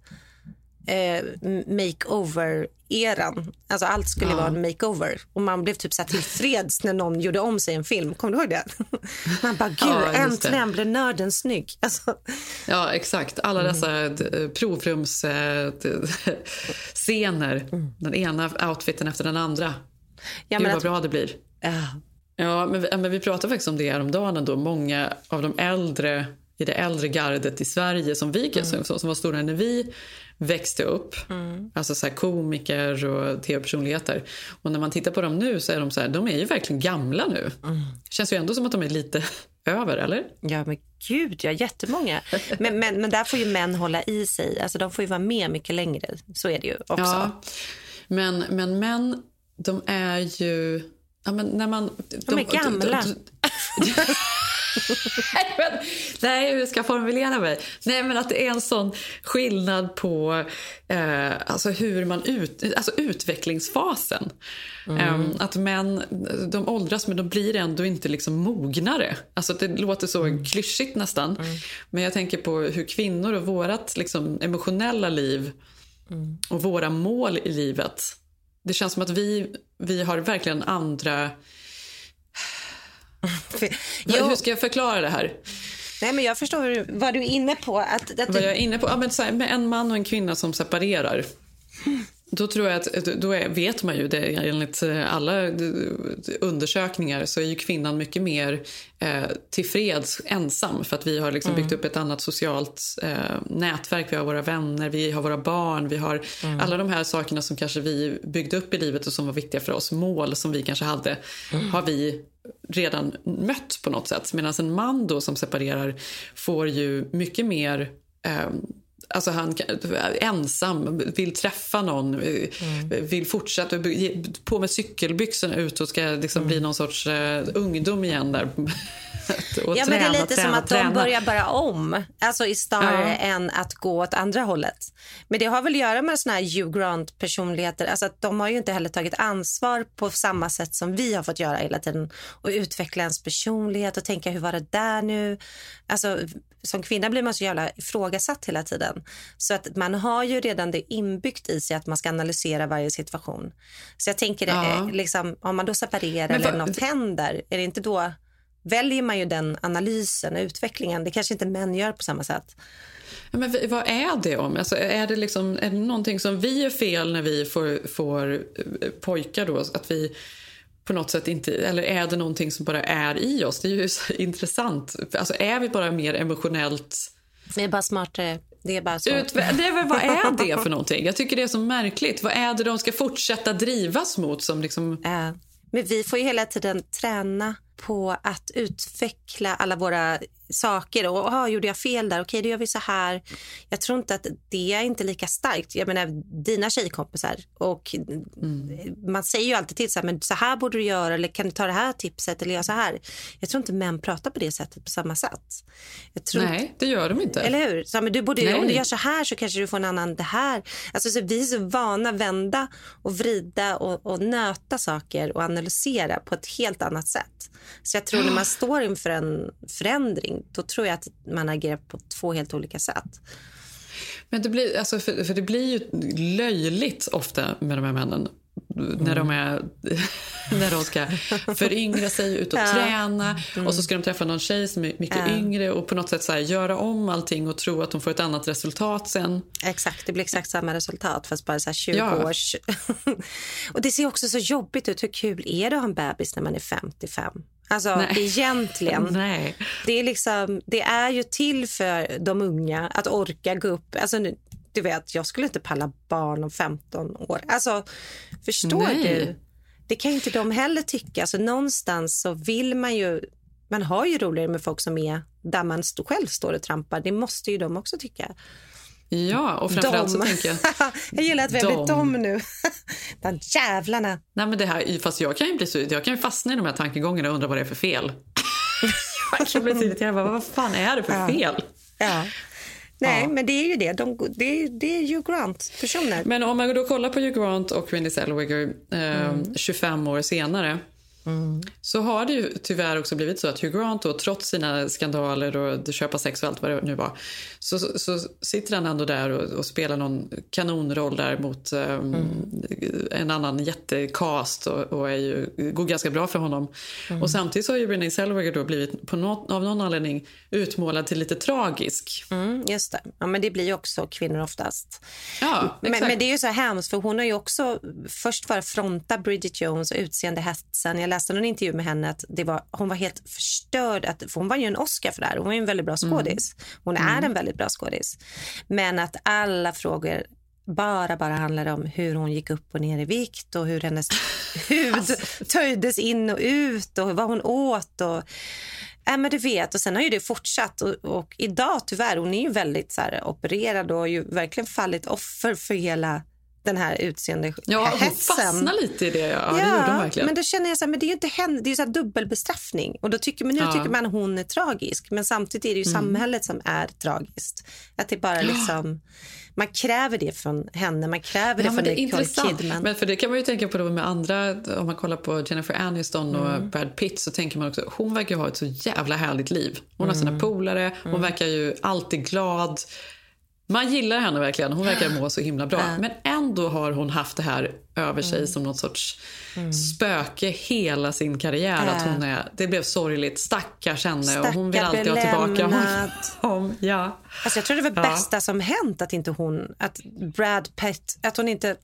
makeover-eran. Alltså allt skulle vara en makeover. Och man blev typ så här tillfreds när någon gjorde om sig en film. Kommer du ihåg det? Man bara, gud, äntligen blev nörden snygg. Alltså. Ja, exakt. Alla dessa provrumsscener. Den ena outfiten efter den andra. Ja, gud vad bra det blir. Ja, men vi pratade faktiskt om det häromdagen ändå. Många av de äldre i det äldre gardet i Sverige som som var stora när vi växte upp. Alltså så här komiker och tv-personligheter. Och när man tittar på dem nu så är de så här, de är ju verkligen gamla nu. Känns ju ändå som att de är lite över, eller? Ja, men gud, jättemånga. Men där får ju män hålla i sig. Alltså de får ju vara med mycket längre. Så är det ju också. Ja, men män, de är ju... Ja, men när man... De är gamla. Nej, hur ska jag formulera mig? Nej, men att det är en sån skillnad på alltså hur man alltså utvecklingsfasen. Att män, de åldras men de blir ändå inte liksom mognare. Alltså det låter så klyschigt nästan. Men jag tänker på hur kvinnor och vårat liksom emotionella liv och våra mål i livet. Det känns som att vi har verkligen andra... Hur ska jag förklara det här? Nej, men jag förstår vad du är inne på. Vad jag är inne på? Ja, men så här, med en man och en kvinna som separerar. Då tror jag att vet man ju det, enligt alla undersökningar så är ju kvinnan mycket mer tillfreds ensam, för att vi har liksom byggt upp ett annat socialt nätverk. Vi har våra vänner, vi har våra barn, vi har alla de här sakerna som kanske vi byggde upp i livet och som var viktiga för oss, mål som vi kanske hade, har vi redan mött på något sätt. Medan en man då som separerar får ju mycket mer alltså han ensam, vill träffa någon, vill fortsätta på med cykelbyxorna ut och ska liksom bli någon sorts ungdom igen där. Och men det är lite som att de börjar bara om, alltså snarare än att gå åt andra hållet. Men det har väl att göra med såna här Hugh Grant-personligheter, alltså att de har ju inte heller tagit ansvar på samma sätt som vi har fått göra hela tiden och utveckla ens personlighet och tänka hur var det där nu. Alltså som kvinna blir man så jävla ifrågasatt hela tiden. Så att man har ju redan det inbyggt i sig att man ska analysera varje situation. Så jag tänker liksom, om man då separerar eller något händer, är det inte då väljer man ju den analysen och utvecklingen. Det kanske inte män gör på samma sätt. Ja, men vad är det om? Alltså, är det någonting som vi gör fel när vi får pojkar då? Att vi på något sätt inte... Eller är det någonting som bara är i oss? Det är ju så intressant. Alltså, är vi bara mer emotionellt... Det är bara smartare. Det är bara så. Vad är det för någonting? Jag tycker det är så märkligt. Vad är det de ska fortsätta drivas mot som liksom... Men vi får ju hela tiden träna på att utveckla alla våra saker och gjorde jag fel där, okej, då gör vi så här. Jag tror inte att det är inte lika starkt. Jag menar, dina tjejkompisar och man säger ju alltid till så här, men så här borde du göra, eller kan du ta det här tipset eller göra så här. Jag tror inte män pratar på det sättet på samma sätt. Nej, det gör de inte. Eller hur? Så, men du borde, om du gör så här så kanske du får en annan det här. Alltså så vi är så vana vända och vrida och nöta saker och analysera på ett helt annat sätt. Så jag tror när man står inför en förändring, då tror jag att man agerar på 2 helt olika sätt. Men det blir, alltså för det blir ju löjligt ofta med de här männen när de ska föryngra sig, ut och träna och så ska de träffa någon tjej som är mycket yngre och på något sätt så här, göra om allting och tro att de får ett annat resultat sen. Exakt, det blir exakt samma resultat fast bara så här 20 års. Och det ser också så jobbigt ut. Hur kul är det att ha en bebis när man är 55? Alltså egentligen. Nej. Det är liksom, det är ju till för de unga att orka gå upp. Alltså du vet, jag skulle inte palla barn om 15 år. Alltså, förstår du? Det kan ju inte de heller tycka. Alltså någonstans så vill man ju, man har ju roligare med folk som är där man själv står och trampar. Det måste ju de också tycka. Ja, och framförallt så tänker jag... Jag gillar att vi har blivit dem nu. De jävlarna. Nej, men det här, fast jag kan ju fastna i de här tankegångarna och undra vad det är för fel. Jag kan bli så irriterad. Vad fan är det för fel? Ja. Nej, men det är ju det. Det är Hugh Grant-personer. Men om man då kollar på Hugh Grant och Renée Zellweger 25 år senare så har det ju tyvärr också blivit så att Hugh Grant då, trots sina skandaler och köpa sex och allt vad det nu var, så sitter han ändå där och spelar någon kanonroll där mot en annan jättecast och går ganska bra för honom. Och samtidigt så har ju Renée Zellweger då blivit av någon anledning utmålad till lite tragisk. Just det. Ja, men det blir ju också kvinnor oftast. Ja, men det är ju så hemskt för hon har ju också först bara fronta Bridget Jones och utseendehetsen. Jag läste en intervju med henne att hon var helt förstörd. För hon var ju en Oscar för det här. Hon var ju en väldigt bra skådis. Hon är en väldigt bra skådis. Men att alla frågor bara handlar om hur hon gick upp och ner i vikt och hur hennes hud töjdes in och ut och vad hon åt och... men du vet, och sen har ju det fortsatt och idag tyvärr, hon är ju väldigt så här, opererad och har ju verkligen fallit offer för hela den här utseendehetsen. Ja, hon fastnar lite i det. Ja, det gjorde hon verkligen. Men då känner jag så här, men det är ju inte henne, det är ju så här dubbelbestraffning. Och då tycker man hon är tragisk. Men samtidigt är det ju samhället som är tragiskt. Att det bara liksom... Man kräver det från henne, man kräver det från Nicole Kidman. Men för det kan man ju tänka på då med andra, om man kollar på Jennifer Aniston och Brad Pitt så tänker man också, hon verkar ha ett så jävla härligt liv. Hon har sina polare, hon verkar ju alltid glad. Man gillar henne verkligen, hon verkar må så himla bra. Men ändå har hon haft det här över sig som något sorts spöke hela sin karriär. Att det blev sorgligt, stackars henne och hon vill alltid ha tillbaka honom. Alltså jag tror det var bästa som hänt att inte hon, att Brad Pitt, att hon inte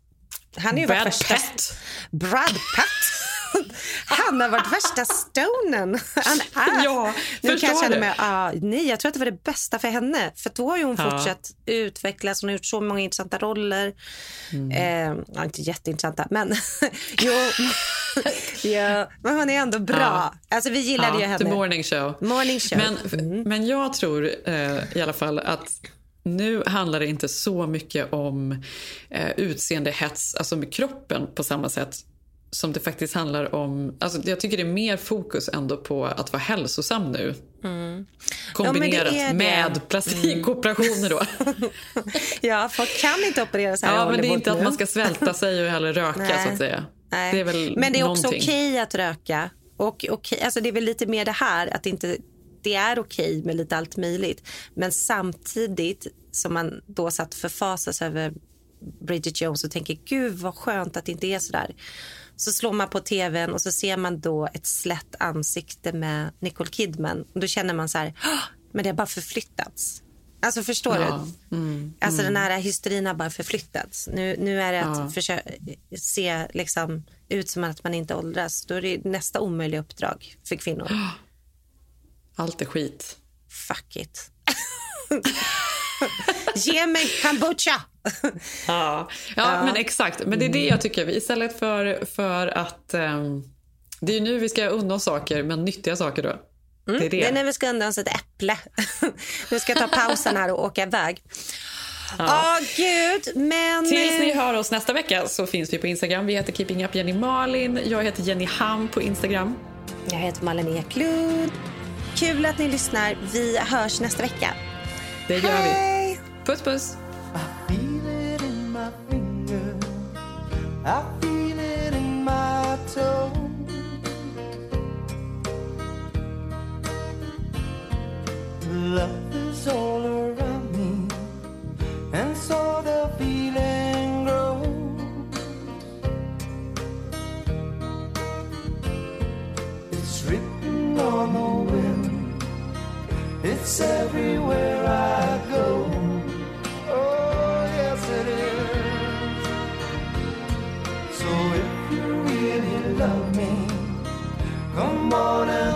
Han är ju Brad värsta... Pitt. Brad Pitt. Han har varit värsta stonen. Han är. Ja, nu förstår kan jag känna du? mig, nej, jag tror att det var det bästa för henne. För då har ju hon fortsatt utvecklas. Hon har gjort så många intressanta roller. Inte jätteintressanta, men jo, ja, men hon är ändå bra. Ja. Alltså vi gillade ju henne. The Morning Show. Morning Show. Men jag tror i alla fall att nu handlar det inte så mycket om utseendehets, alltså med kroppen på samma sätt som det faktiskt handlar om. Alltså jag tycker det är mer fokus ändå på att vara hälsosam nu. Kombinerat med plastikoperationer då. Ja, folk kan inte operera så här. Ja, men det är inte att man ska svälta sig och heller röka så att säga. Nej. Det är väl men det är någonting. också okej att röka. Och alltså det är väl lite mer det här att det är okej med lite allt möjligt. Men samtidigt som man då satt förfasas över Bridget Jones och tänker gud vad skönt att det inte är så där. Så slår man på tvn och så ser man då ett slätt ansikte med Nicole Kidman. Och då känner man så här, men det har bara förflyttats. Alltså förstår du? Alltså den här hysterin har bara förflyttats. Nu är det att försöka se liksom ut som att man inte åldras. Då är det nästa omöjliga uppdrag för kvinnor. Allt är skit. Fuck it. Ge mig kombucha. Ja, men exakt. Men det är det jag tycker. Istället för att det är nu vi ska unna oss saker, men nyttiga saker då. Det är det. Det är när vi ska unna oss ett äpple. Nu ska jag ta pausen här och åka iväg. Gud, men... Tills ni hör oss nästa vecka så finns vi på Instagram. Vi heter Keeping Up Jenny Malin. Jag heter Jenny Ham på Instagram. Jag heter Malin Eklund. Kul att ni lyssnar. Vi hörs nästa vecka. Det gör vi. Puss, puss. I feel it in my finger. I feel it in my toe. Love is all around me, and so the feeling grows. It's written on the wind. It's everywhere I go. Oh, yes it is. So if you really love me, come on and